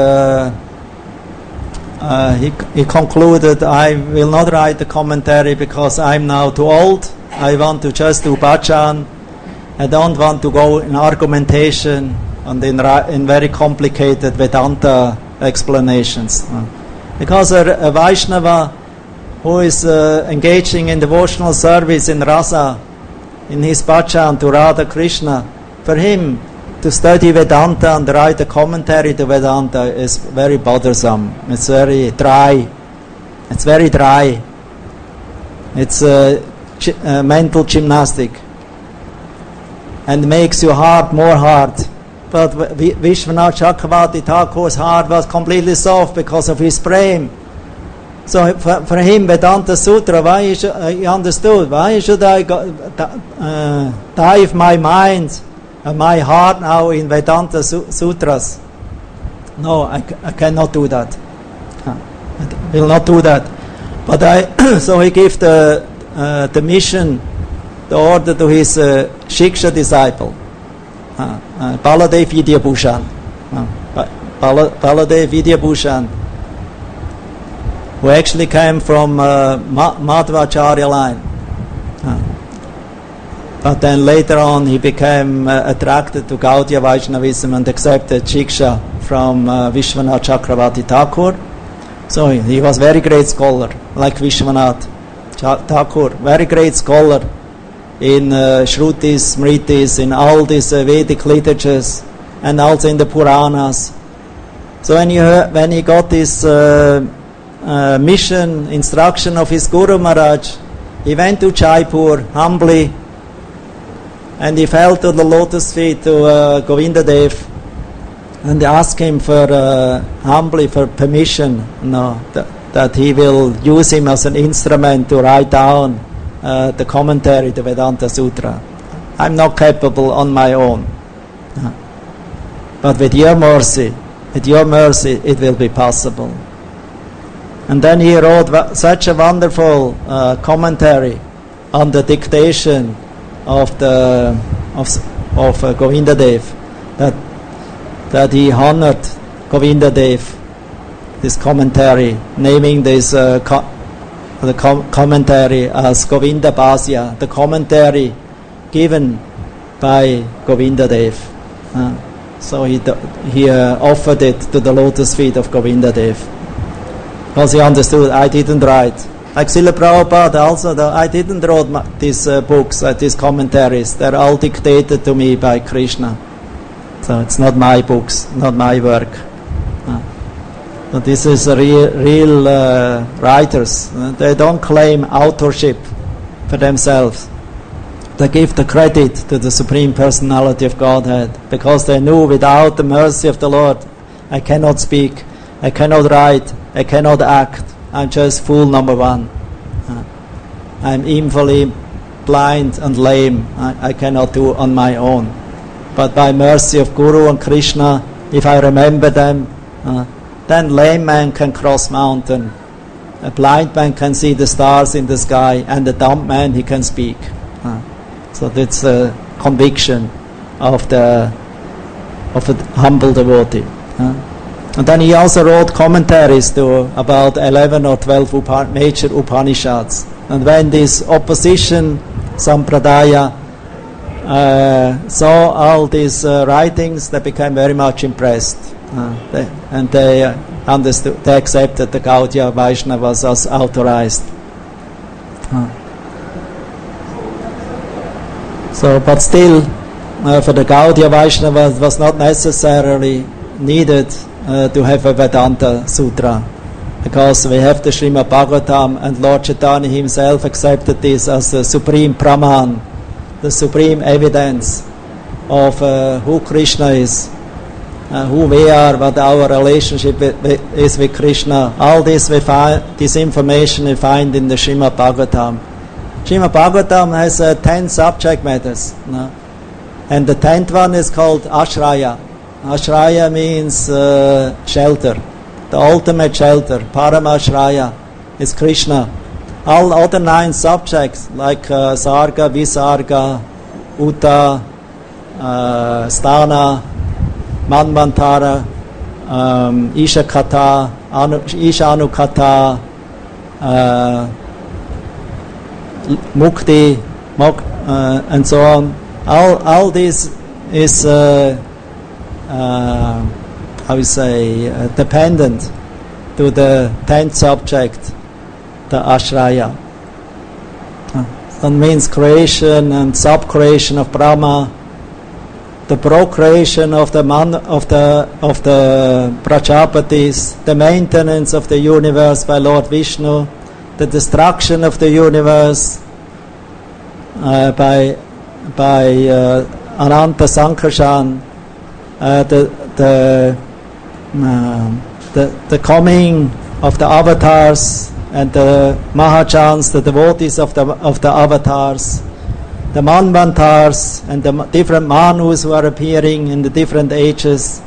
he concluded, I will not write the commentary because I'm now too old. I want to just do bhajan. I don't want to go in argumentation and in very complicated Vedanta explanations. Because a Vaishnava who is engaging in devotional service in rasa, in his bhajan to Radha Krishna, for him to study Vedanta and write a commentary to Vedanta is very bothersome. It's very dry. It's very dry. It's mental gymnastic and makes your heart more hard. But Vishwanath Chakravarti Thakur's heart was completely soft because of his prema. So for him, Vedanta Sutra, he understood, why should I dive my mind and my heart now in Vedanta Sutras? No, I cannot do that. I will not do that. But so he gave the mission, the order to his Shiksha disciple, Baladev Vidyabhushan. Baladev Vidyabhushan, who actually came from Madhvacharya line. But then later on he became attracted to Gaudiya Vaishnavism and accepted Shiksha from Vishwanath Chakravarti Thakur. So he was very great scholar, like Vishwanath Thakur, very great scholar in Shrutis, Smritis, in all these Vedic literatures, and also in the Puranas. So when he got this mission, instruction of his Guru Maharaj, he went to Jaipur humbly, and he fell to the lotus feet to Govinda Dev, and asked him for humbly for permission, that he will use him as an instrument to write down the commentary to Vedanta Sutra. I'm not capable on my own, but with your mercy, it will be possible. And then he wrote such a wonderful commentary on the dictation of Govinda Dev, that he honored Govinda Dev, this commentary, naming this commentary as Govinda Bhasya, the commentary given by Govinda Dev. So he offered it to the lotus feet of Govinda Dev, because he understood, I didn't write. Like Srila Prabhupada also, I didn't write these books, these commentaries. They're all dictated to me by Krishna. So it's not my books, not my work. But this is real writers. They don't claim authorship for themselves. They give the credit to the Supreme Personality of Godhead, because they knew without the mercy of the Lord, I cannot speak, I cannot write, I cannot act. I'm just fool number one. I'm invalid, blind and lame. I cannot do on my own. But by mercy of Guru and Krishna, if I remember them, then lame man can cross mountain. A blind man can see the stars in the sky, and a dumb man, he can speak. So that's a conviction of a humble devotee. And then he also wrote commentaries to about 11 or 12 major Upanishads. And when this opposition Sampradaya saw all these writings, they became very much impressed. They understood, they accepted the Gaudiya Vaishnavas as authorized. So, but still, for the Gaudiya Vaishnavas, it was not necessarily needed to have a Vedanta Sutra, because we have the Srimad Bhagavatam, and Lord Chaitanya himself accepted this as the supreme Praman, the supreme evidence of who Krishna is, who we are, what our relationship is with Krishna. All this this information we find in the Srimad Bhagavatam. Srimad Bhagavatam has 10 subject matters. No? And the 10th one is called Ashraya. Ashraya means shelter. The ultimate shelter. Paramashraya is Krishna. All other 9 subjects like Sarga, Visarga, Uta, Sthana, Manvantara, Ishakata, Ishanukata, Mukti, and so on. All this is dependent to the 10th subject, the Ashraya. That means creation and sub-creation of Brahma, the procreation of the Prajapatis, the maintenance of the universe by Lord Vishnu, the destruction of the universe by Ananta Sankarshan, the coming of the avatars and the Mahajans, the devotees of the avatars, the Manvantars and the different Manus who are appearing in the different ages.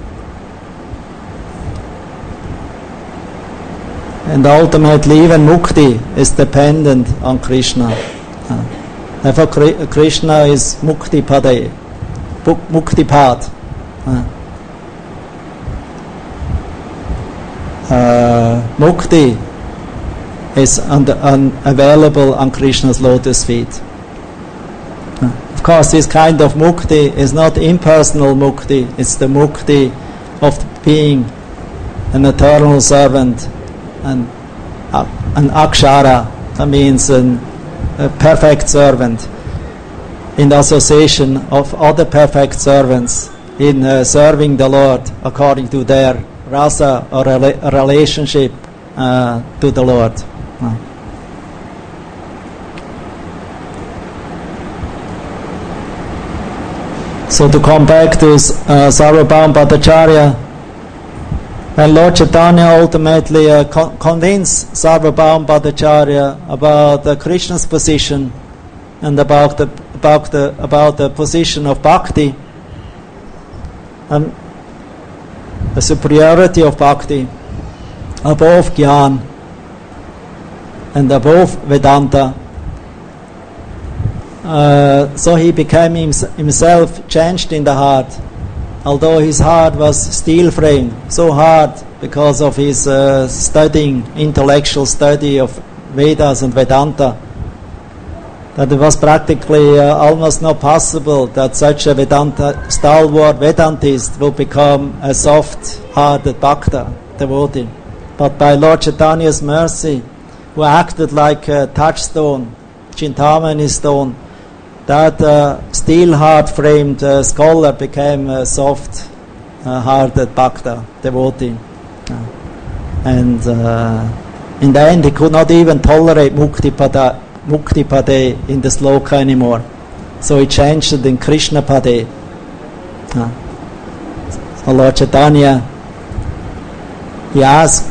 And ultimately even Mukti is dependent on Krishna. Therefore Krishna is Mukti Pade, Mukti Pad. Mukti is available on Krishna's lotus feet. Of course, this kind of mukti is not impersonal mukti, it's the mukti of being an eternal servant, and an akshara, that means a perfect servant, in the association of other perfect servants in serving the Lord according to their rasa or relationship to the Lord. So to come back to Sarvabhauma Bhattacharya, when Lord Chaitanya ultimately convinced Sarvabhauma Bhattacharya about Krishna's position and about the position of bhakti and the superiority of bhakti above Gyan and above Vedanta, so he became himself changed in the heart, although his heart was steel framed, so hard because of his intellectual study of Vedas and Vedanta, that it was practically almost not possible that such a stalwart Vedantist would become a soft-hearted Bhakta devotee. But by Lord Chaitanya's mercy, who acted like a touchstone, Chintamani stone, that steel-heart-framed scholar became a soft-hearted Bhakta devotee. And in the end, he could not even tolerate Mukti Pade in the sloka anymore. So he changed it in Krishna Pade. So Lord Chaitanya, he asked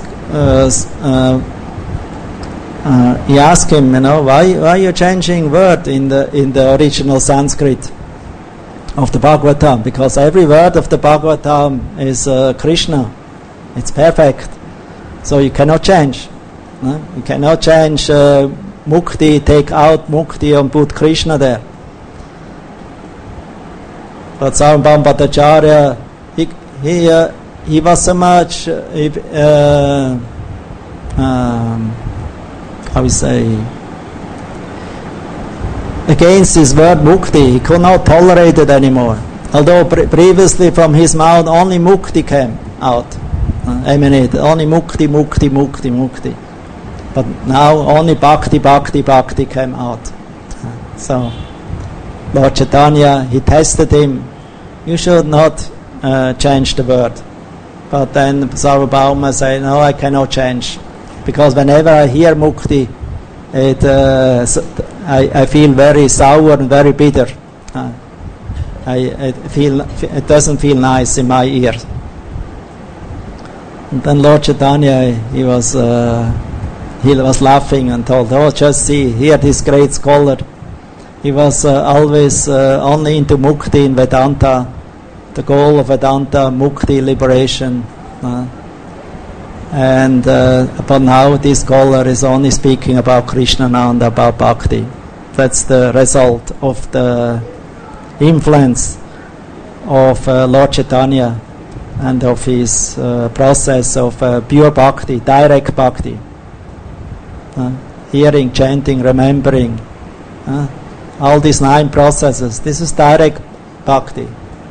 him, why are you changing word in the original Sanskrit of the Bhagavatam? Because every word of the Bhagavatam is Krishna. It's perfect. So you cannot change. You cannot change Mukti, take out Mukti and put Krishna there. But Sarvabhauma Bhattacharya, he was so much against this word Mukti. He could not tolerate it anymore. Although previously from his mouth only Mukti came out, emanated, only Mukti. But now only Bhakti came out. So Lord Chaitanya, he tested him. You should not change the word. But then Sarvabhauma said, no, I cannot change. Because whenever I hear Mukti, I feel very sour and very bitter. It doesn't feel nice in my ears. And then Lord Chaitanya, he he was laughing and told, "Oh, just see, here this great scholar. He was always only into Mukti in Vedanta, the goal of Vedanta, Mukti, liberation. But now this scholar is only speaking about Krishna and about Bhakti." That's the result of the influence of Lord Chaitanya and of his process of pure Bhakti, direct Bhakti. Hearing, chanting, remembering, all these 9 processes. This is direct Bhakti.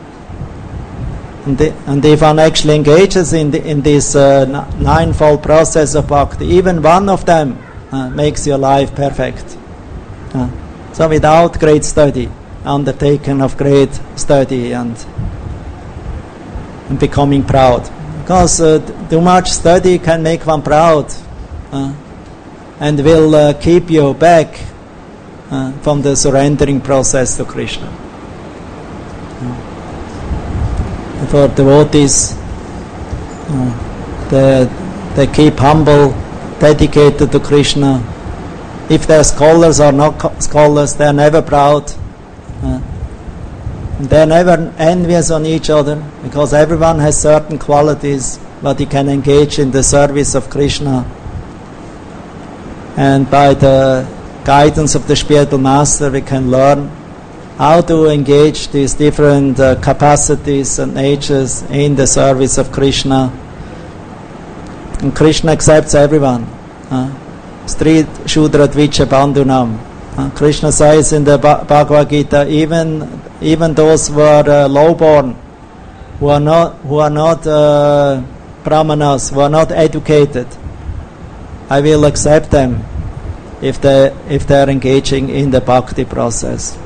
And if one actually engages in this 9-fold process of Bhakti, even one of them makes your life perfect. So without great study, undertaken of great study and becoming proud. Because too much study can make one proud and will keep you back from the surrendering process to Krishna. For devotees, they keep humble, dedicated to Krishna. If they're scholars or not scholars, they're never proud. They're never envious on each other, because everyone has certain qualities that he can engage in the service of Krishna. And by the guidance of the spiritual master, we can learn how to engage these different capacities and natures in the service of Krishna. And Krishna accepts everyone. Stri Shudra Dvicha Bandhunam. Krishna says in the Bhagavad Gita, even those who are lowborn, who are not brahmanas, who are not educated, I will accept them if they are engaging in the bhakti process.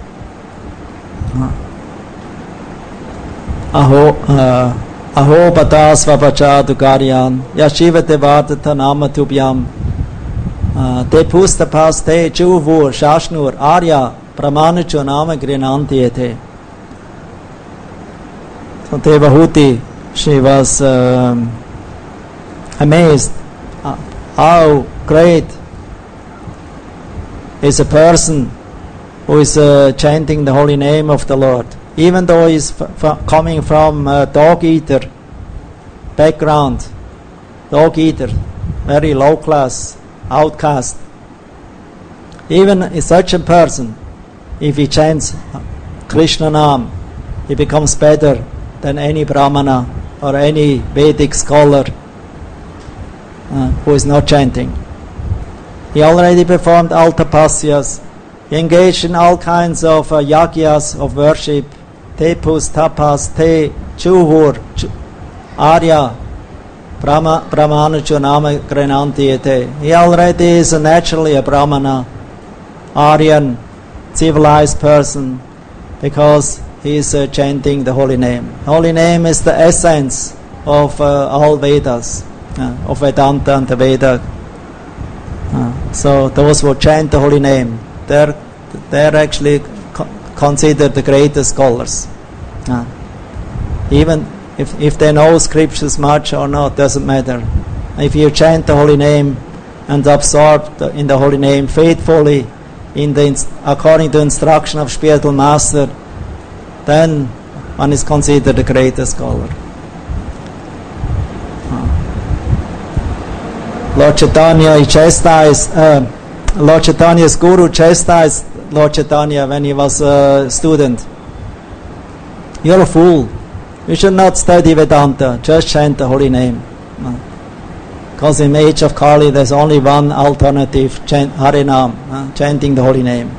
Aho patasva pachadu karyan yashivate vardata nama tubhyam te pusta paste chuvur shashnur arya pramanucho nama grinantiyate. So Devahuti, she was amazed how great is a person who is chanting the holy name of the Lord, even though he is coming from a dog-eater background, dog-eater, very low class, outcast. Even such a person, if he chants Krishna Nam, he becomes better than any Brahmana or any Vedic scholar who is not chanting. He already performed all tapasyas. He engaged in all kinds of yagyas of worship, tepus, tapas, te, chuhur, arya, brahmanucho nama grenantiyate. He already is naturally a brahmana, Aryan, civilized person, because he is chanting the holy name. Holy name is the essence of all Vedas, of Vedanta and the Veda. So those who chant the holy name, they're actually considered the greatest scholars. Even if they know scriptures much or not, doesn't matter. If you chant the holy name and absorb in the holy name faithfully, according to instruction of spiritual master, then one is considered the greatest scholar. Lord Chaitanya, he chastised, Lord Chaitanya's guru chastised Lord Chaitanya when he was a student. You're a fool. You should not study Vedanta, just chant the holy name. Because in the age of Kali there's only one alternative, Harinam, chanting the holy name.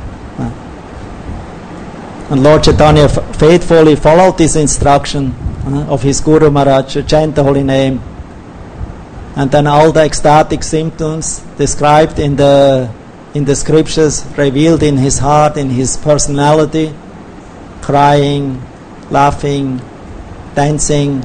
And Lord Chaitanya faithfully followed this instruction of his Guru Maharaj to chant the holy name. And then all the ecstatic symptoms described in the scriptures revealed in his heart, in his personality, crying, laughing, dancing,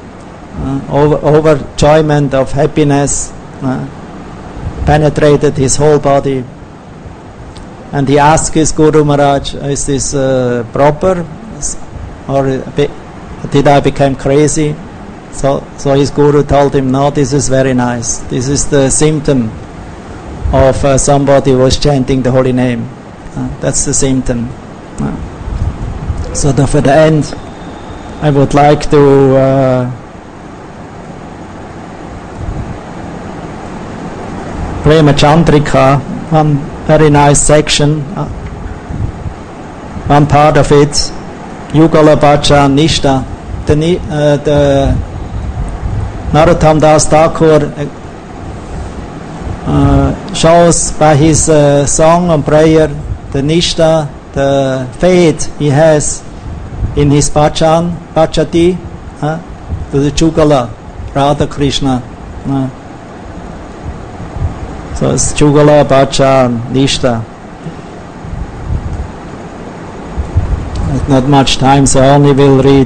overjoyment of happiness penetrated his whole body. And he asked his Guru Maharaj, is this proper, or did I become crazy? So his Guru told him, no, this is very nice. This is the symptom of somebody who was chanting the holy name. That's the symptom. So for the end, I would like to Prema Chandrika, one very nice section, one part of it, Yugala Bhajan Nishta. The Narottam Das Thakur shows by his song and prayer the Nishta, the faith he has in his Bhajan, Bhajati, to the Jugala, Radha Krishna. So it's Jugala Bhajan Nishta. Not much time, so I only will read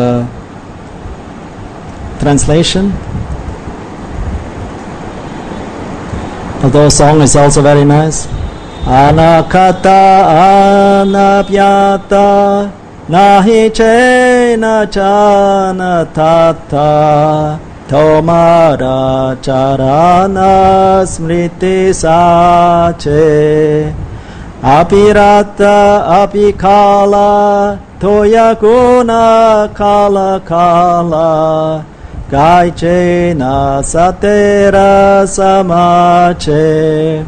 translation. Although song is also very nice. Anakata anapyata nahi chena janatata tomara charana smriti sache apirata apikala toya guna kala kala gaichena satera samache.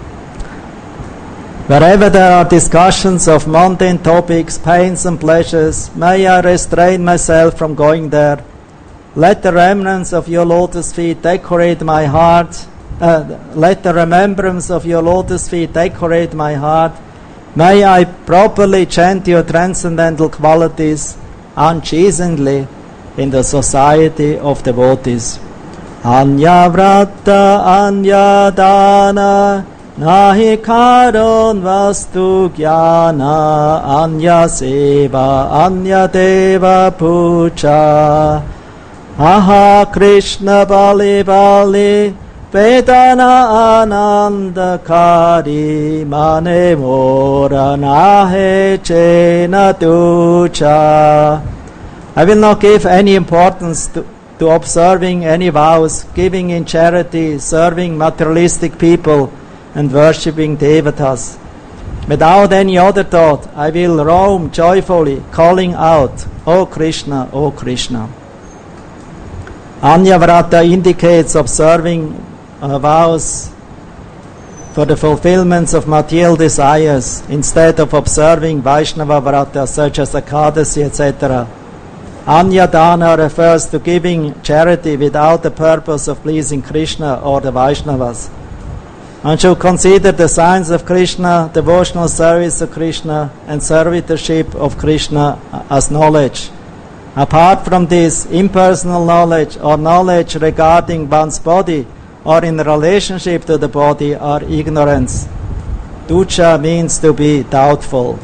Wherever there are discussions of mundane topics, pains and pleasures, may I restrain myself from going there. Let the remnants of your lotus feet decorate my heart. Let the remembrance of your lotus feet decorate my heart. May I properly chant your transcendental qualities unceasingly in the society of devotees. Anya vrata anya dana nahi karon vastu jnana anya seva anya deva puja. Aha Krishna Bali Bali Vedana Ananda Kari Mane Mora Nahe Chena Ducha. I will not give any importance to observing any vows, giving in charity, serving materialistic people, and worshipping devatas. Without any other thought, I will roam joyfully, calling out, O Krishna, O Krishna. Anyavrata indicates observing vows for the fulfillments of material desires instead of observing Vaishnava Vrata such as Ekadasi, etc. Anyadana refers to giving charity without the purpose of pleasing Krishna or the Vaishnavas. One should consider the signs of Krishna, devotional service of Krishna, and servitorship of Krishna as knowledge. Apart from this, impersonal knowledge or knowledge regarding one's body or in relationship to the body are ignorance. Ducha means to be doubtful.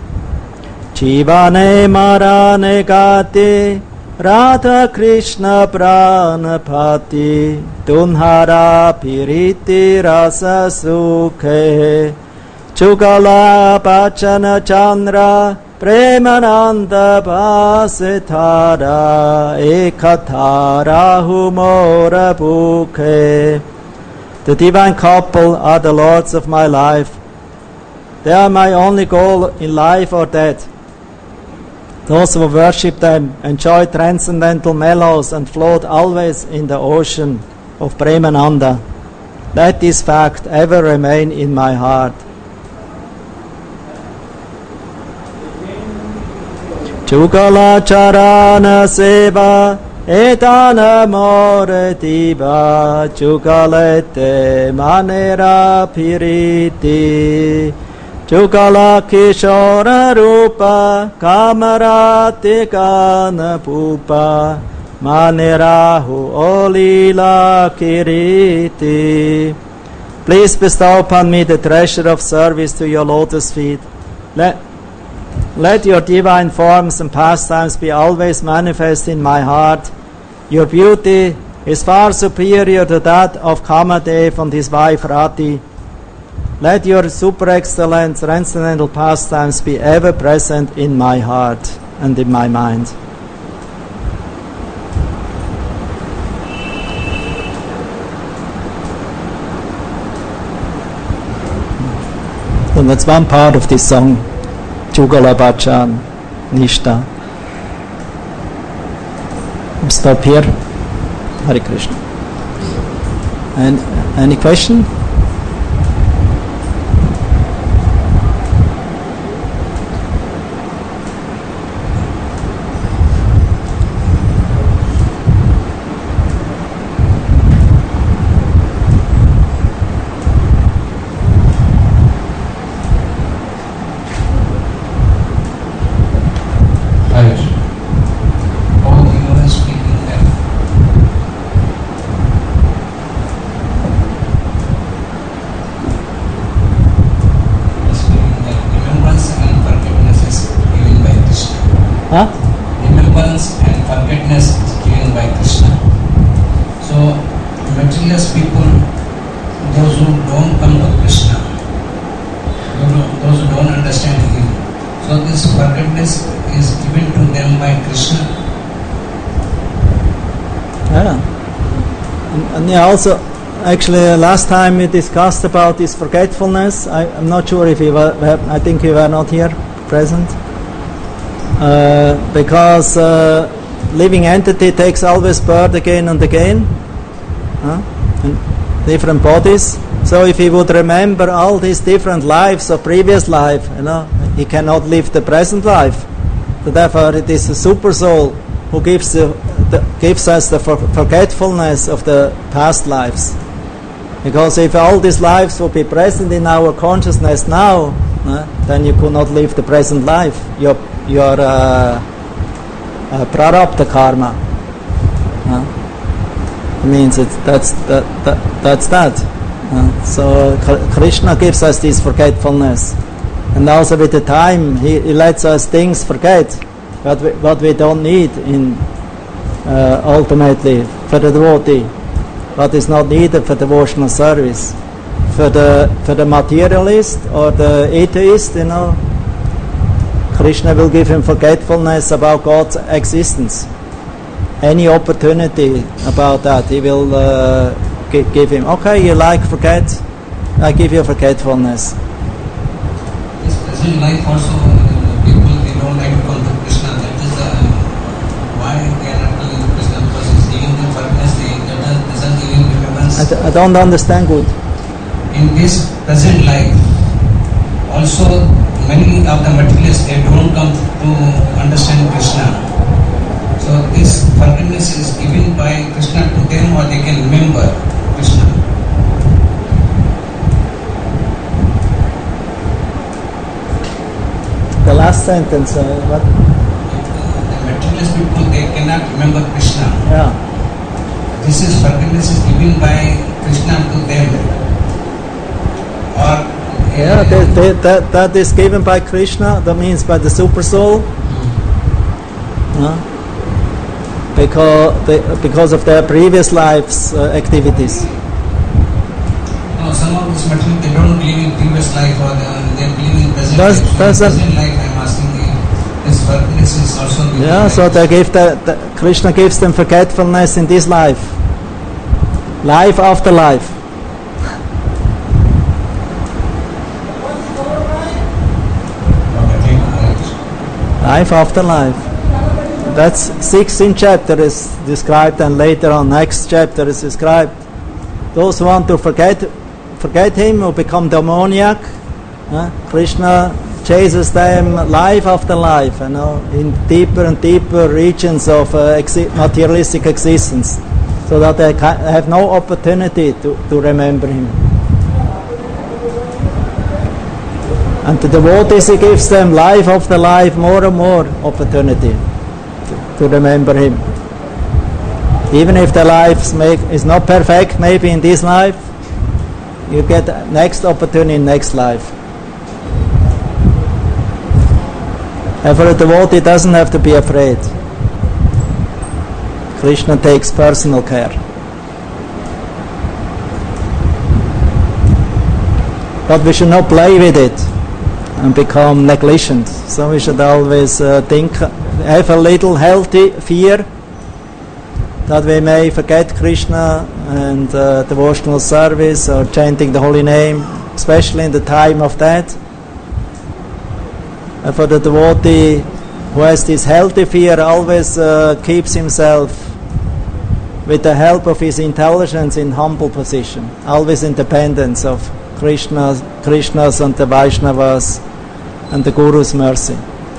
Jivane marane gati Radha Krishna pranapati Tunhara piriti rasa sukhe Chugala bhajana chandra Premananda Basithara Ekatara Humora Bukhe. The divine couple are the lords of my life. They are my only goal in life or death. Those who worship them enjoy transcendental mellows and float always in the ocean of Premananda. Let this fact ever remain in my heart. Chugala charana seva etana more diva Chugalete manera piriti Chugala kishora rupa kamarati kana pupa manerahu olila kiriti. Please bestow upon me the treasure of service to your lotus feet. Let your divine forms and pastimes be always manifest in my heart. Your beauty is far superior to that of Kamadev and his wife Rati. Let your super excellent transcendental pastimes be ever present in my heart and in my mind. So that's one part of this song, Jugala Bhajan Nishta. Stop here. Hare Krishna. And any question? Remembrance and forgiveness is given by Krishna. So, materialist people, those who don't come to Krishna, those who don't understand Him, so this forgiveness is given to them by Krishna. Yeah. And also, actually, last time we discussed about this forgetfulness. I'm not sure if you were, I think you were not here present. Because living entity takes always birth again and again, in different bodies. So if he would remember all these different lives or previous life, he cannot live the present life. So therefore, it is the super soul who gives us the forgetfulness of the past lives. Because if all these lives would be present in our consciousness now, then you could not live the present life. Your prarabdha karma means that's that. So Krishna gives us this forgetfulness, and also with the time he lets us things forget what we don't need in ultimately for the devotee, what is not needed for devotional service. For the materialist or the atheist, Krishna will give him forgetfulness about God's existence. Any opportunity about that, he will give him. Okay, you like forget? I give you forgetfulness. This present life also, people they don't like to come to Krishna. That is why they are not coming to Krishna, because he's giving them forgiveness. That doesn't give him remembrance. I don't understand good. In this present life, also many of the materialists, they don't come to understand Krishna. So this forgiveness is given by Krishna to them, or they can remember Krishna. The last sentence, what? The materialist people, they cannot remember Krishna. Yeah. This is forgiveness is given by Krishna to them. Yeah, that is given by Krishna. That means by the super soul, because of their previous lives' activities. No, some of these material they don't believe in previous life, or they believe in present life. So present life, I'm asking this forgiveness is also given. Yeah, so they give Krishna gives them forgetfulness in this life, life after life. Life after life. That's 16th chapter is described, and later on next chapter is described. Those who want to forget him or become demoniac, Krishna chases them life after life, in deeper and deeper regions of materialistic existence, so that they have no opportunity to remember him. And the devotees, he gives them life after life, more and more opportunity to remember him. Even if their lives is not perfect, maybe in this life, you get next opportunity in next life. And for a devotee, doesn't have to be afraid. Krishna takes personal care. But we should not play with it and become negligent. So we should always have a little healthy fear that we may forget Krishna and devotional service or chanting the holy name, especially in the time of that. And for the devotee who has this healthy fear, always keeps himself with the help of his intelligence in humble position, always in dependence of Krishna's and the Vaishnavas and the Guru's mercy.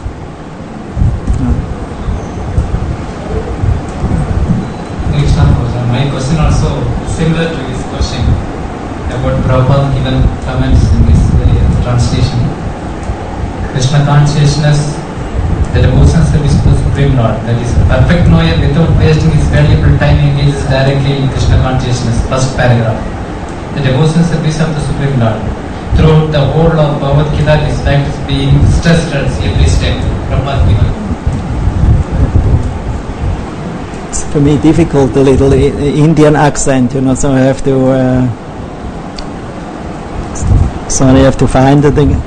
My question also similar to this question about Prabhupada given comments in this translation. Krishna consciousness, the devotion service to the Supreme Lord, that is, perfect knower without wasting his valuable time engages directly in Krishna consciousness, first paragraph. The devotion service of the Supreme Lord. Throughout the whole of Bhagavad Gita, this fact is being stressed at every step. Prabhupada given. It's for me difficult, a little Indian accent, so I have to find it again.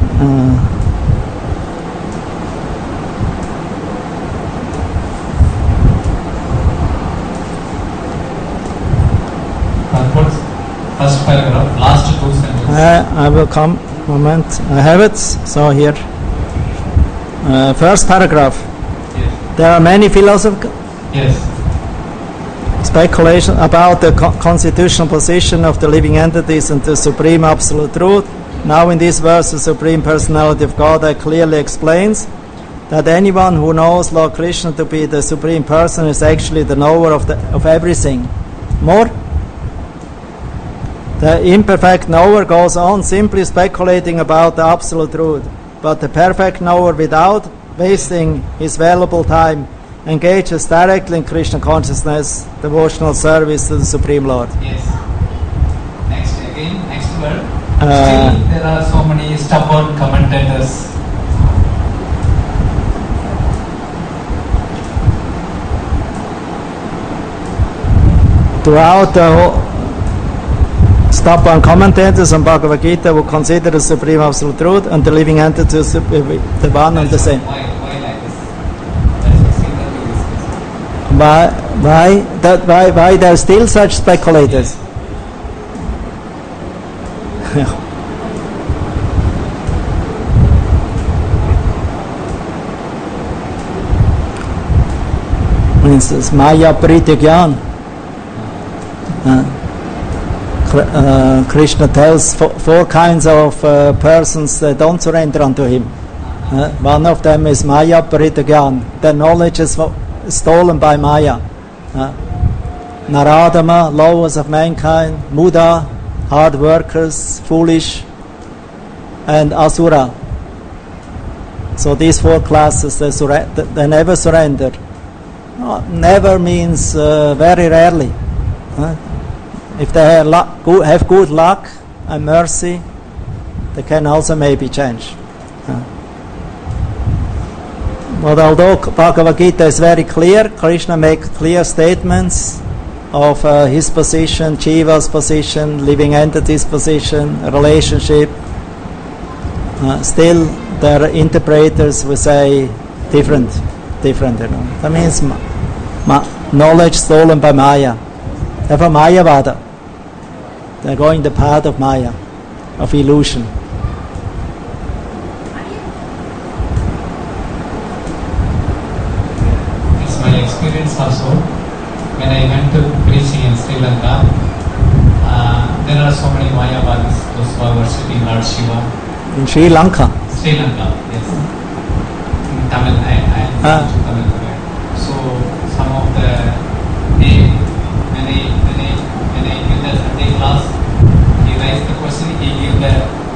First paragraph, last two sentences. I will come, moment. I have it, so here. First paragraph. Yes. There are many philosophical Yes. speculation about the constitutional position of the living entities and the supreme absolute truth. Now in this verse, the Supreme Personality of Godhead clearly explains that anyone who knows Lord Krishna to be the Supreme Person is actually the knower of everything. More? The imperfect knower goes on simply speculating about the absolute truth, but the perfect knower, without wasting his valuable time, engages directly in Krishna consciousness, devotional service to the Supreme Lord. Yes. Next word. Still, there are so many stubborn commentators. Throughout the whole, stubborn commentators on Bhagavad Gita who consider the Supreme Absolute Truth and the living entity the one and the same. Why like this? That's what we Why there are still such speculators? Means Maya Pritya Krishna tells four kinds of persons that don't surrender unto him. One of them is Maya Paritagyan. Their knowledge is stolen by Maya. Naradama, lowers of mankind, Muda, hard workers, foolish, and Asura. So these four classes, they never surrender. Never means very rarely. If they have good luck and mercy, they can also maybe change. But although Bhagavad Gita is very clear, Krishna makes clear statements of his position, Jiva's position, living entity's position, relationship. Still, there are interpreters who say different. That means knowledge stolen by Maya. Therefore, Mayavada. They're going the path of Maya, of illusion. It's my experience also. When I went to preaching in Sri Lanka, there are so many Mayavadis, those who are worshipping Lord Shiva. In Sri Lanka? Sri Lanka, yes. In Tamil, I am from Tamil. So, some of the when I give the Sunday class, he raised the question, he gave the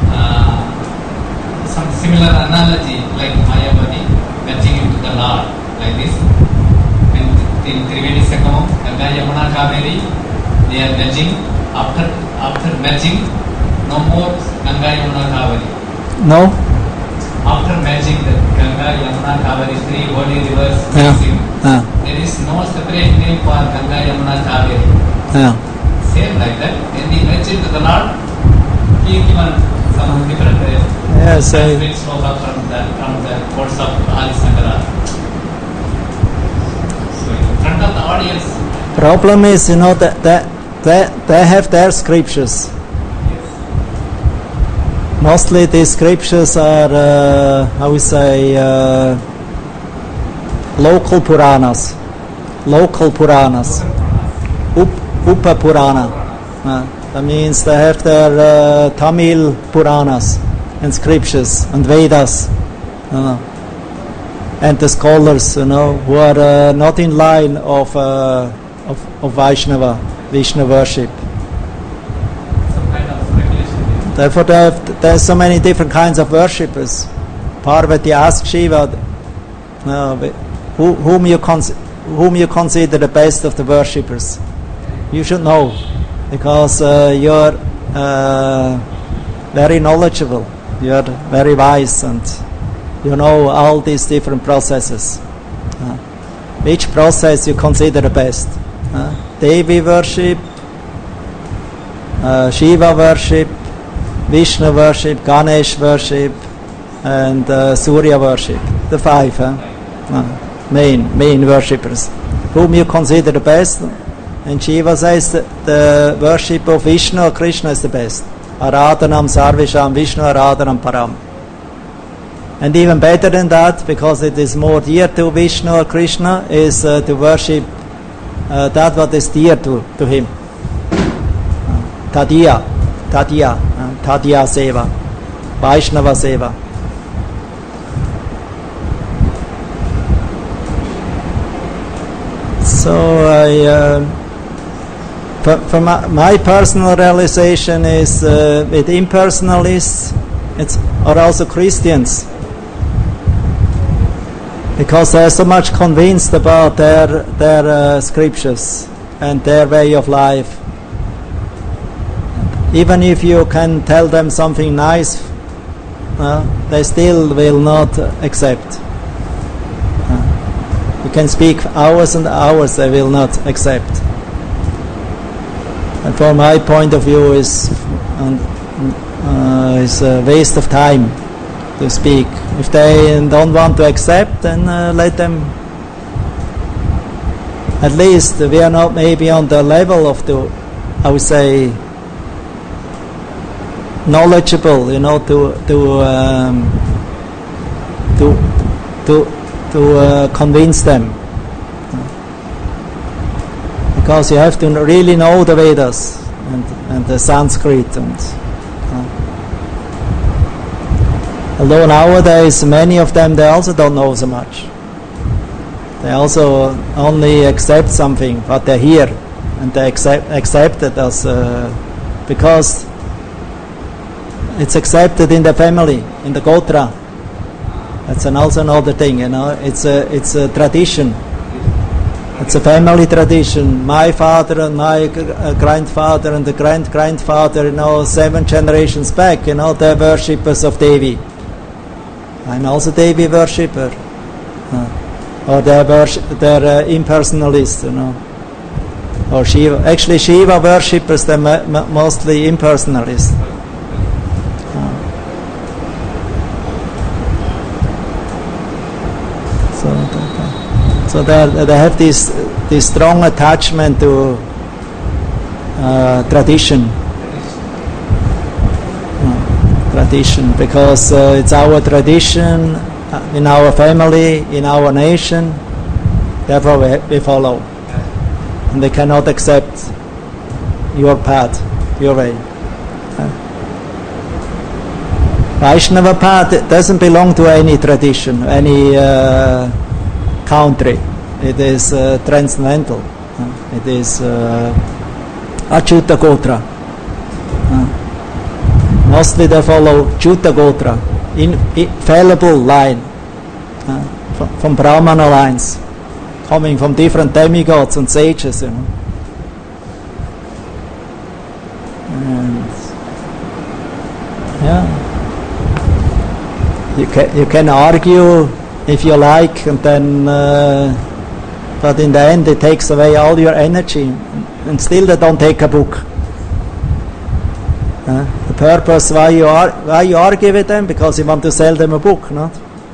some similar analogy like Mayavadi merging into the Lord, like this. When in Trivedi Sangamam, Ganga, Yamuna, Kaveri, they are merging. After merging, no more Ganga, Yamuna, Kaveri. No? After merging the Ganga, Yamuna, Kaveri, three holy rivers, there is no separate name for Ganga, Yamuna, Kaveri. Same like that. When he merged into the Lord, he given some different sloka from the words of Adi Sankara. So in front of the audience. Problem is, that they have their scriptures. Mostly these scriptures are, local Puranas. Upa Purana. That means they have their Tamil Puranas and scriptures and Vedas. And the scholars, who are not in line of Vishnu worship. Some kind of regulation. Therefore, there's so many different kinds of worshippers. Parvati asked Shiva, whom you consider the best of the worshippers. You should know, because you're very knowledgeable, you're very wise, and you know all these different processes. Which process you consider the best? Devi worship, Shiva worship, Vishnu worship, Ganesh worship, and Surya worship. The 5 main worshippers. Whom you consider the best? And Shiva says that the worship of Vishnu or Krishna is the best. Aradhanam sarvesham Vishnu aradhanam param. And even better than that, because it is more dear to Vishnu or Krishna, is to worship that what is dear to him. Tadiya seva, Vaishnava seva. So for my personal realization is with impersonalists, or also Christians, because they are so much convinced about their scriptures and their way of life. Even if you can tell them something nice, they still will not accept. You can speak hours and hours, they will not accept. And from my point of view, is a waste of time to speak. If they don't want to accept, then let them. At least we are not maybe on the level of the, I would say, knowledgeable, to convince them, because you have to really know the Vedas and the Sanskrit, and although nowadays many of them, they also don't know so much. They also only accept something, but they hear and they accept it as because it's accepted in the family, in the Gotra. That's also another thing, It's a tradition. It's a family tradition. My father and my grandfather and the grandfather, 7 generations back, they're worshippers of Devi. I'm also Devi worshipper. Or they're impersonalists, Or Shiva. Actually, Shiva worshippers, they're mostly impersonalists. So they have this strong attachment to tradition. Tradition, because it's our tradition in our family, in our nation. Therefore, we follow, and they cannot accept your path, your way. Vaishnava path doesn't belong to any tradition, any country. It is transcendental. It is Achyuta Gotra. Mostly they follow Achyuta Gotra, infallible line, from Brahmana lines, coming from different demigods and sages, And you can argue if you like, and then, but in the end it takes away all your energy, and still they don't take a book. The purpose why you argue with them, because you want to sell them a book, not?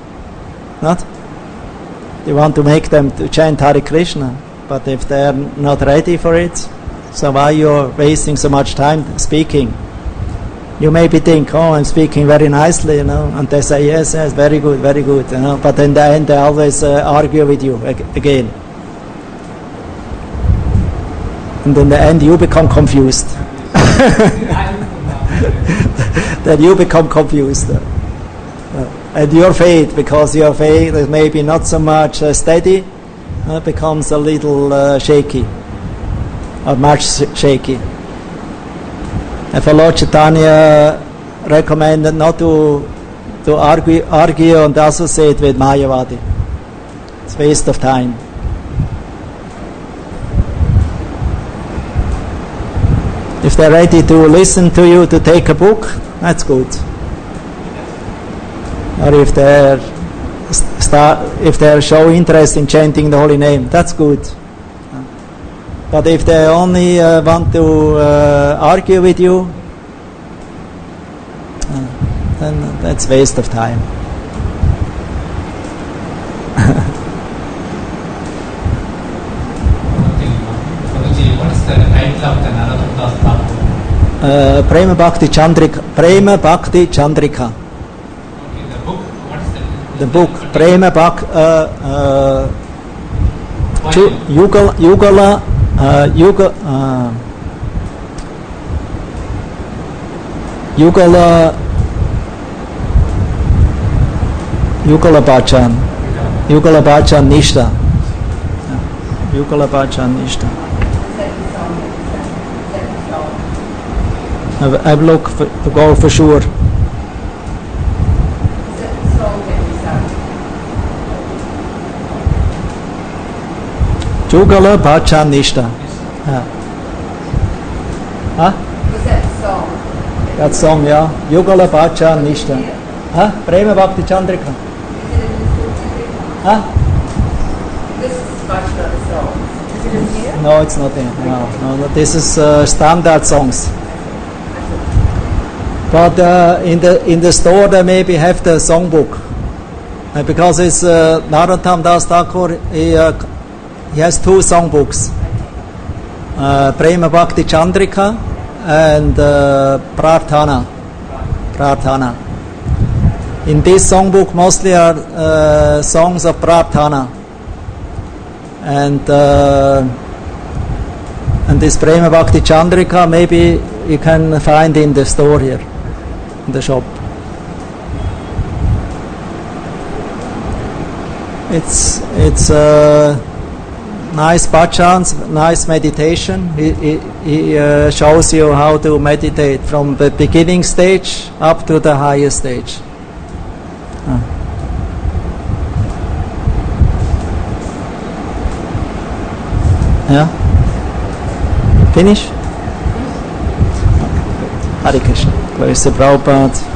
You want to make them to chant Hare Krishna, but if they are not ready for it, so why you're wasting so much time speaking? You maybe think, oh, I'm speaking very nicely, and they say, yes, very good, but in the end they always argue with you again. And in the end you become confused. Then you become confused. And your faith, because your faith is maybe not so much steady, becomes a little shaky, or much shaky. And for Lord Chaitanya recommended not to argue and associate with Mayavadi. It's a waste of time. If they're ready to listen to you, to take a book, that's good. Or if they show interest in chanting the holy name, that's good. But if they only want to argue with you, then that's waste of time. What is the title of the Narottam Das Thakur? Prema Bhakti Chandrika. Prema Bhakti Chandrika. Okay, the book. What is The book Prema Bhakti Yugala Bhajan Nishta. Yugala Bhajan Nishta. I will look to go for sure. Yugala Bhajan Nishta. Huh? Was that song? That song, yeah. Yugala Bhajan Nishta. Huh? Prema Bhakti Chandrika. Is it in the certificate? Huh? This is Bhajra song. Is it in here? No, it's not in. No. This is standard songs. But in the store they maybe have the songbook, because it's Narottam Das Thakur. He has two songbooks, Prema Bhakti Chandrika and Prarthana. In this songbook mostly are songs of Prarthana, and this Prema Bhakti Chandrika maybe you can find in the store here, in the shop. It's nice bhajans, nice meditation. He shows you how to meditate from the beginning stage up to the highest stage. Yeah? Finish? Hare Krishna. Glory to Prabhupada.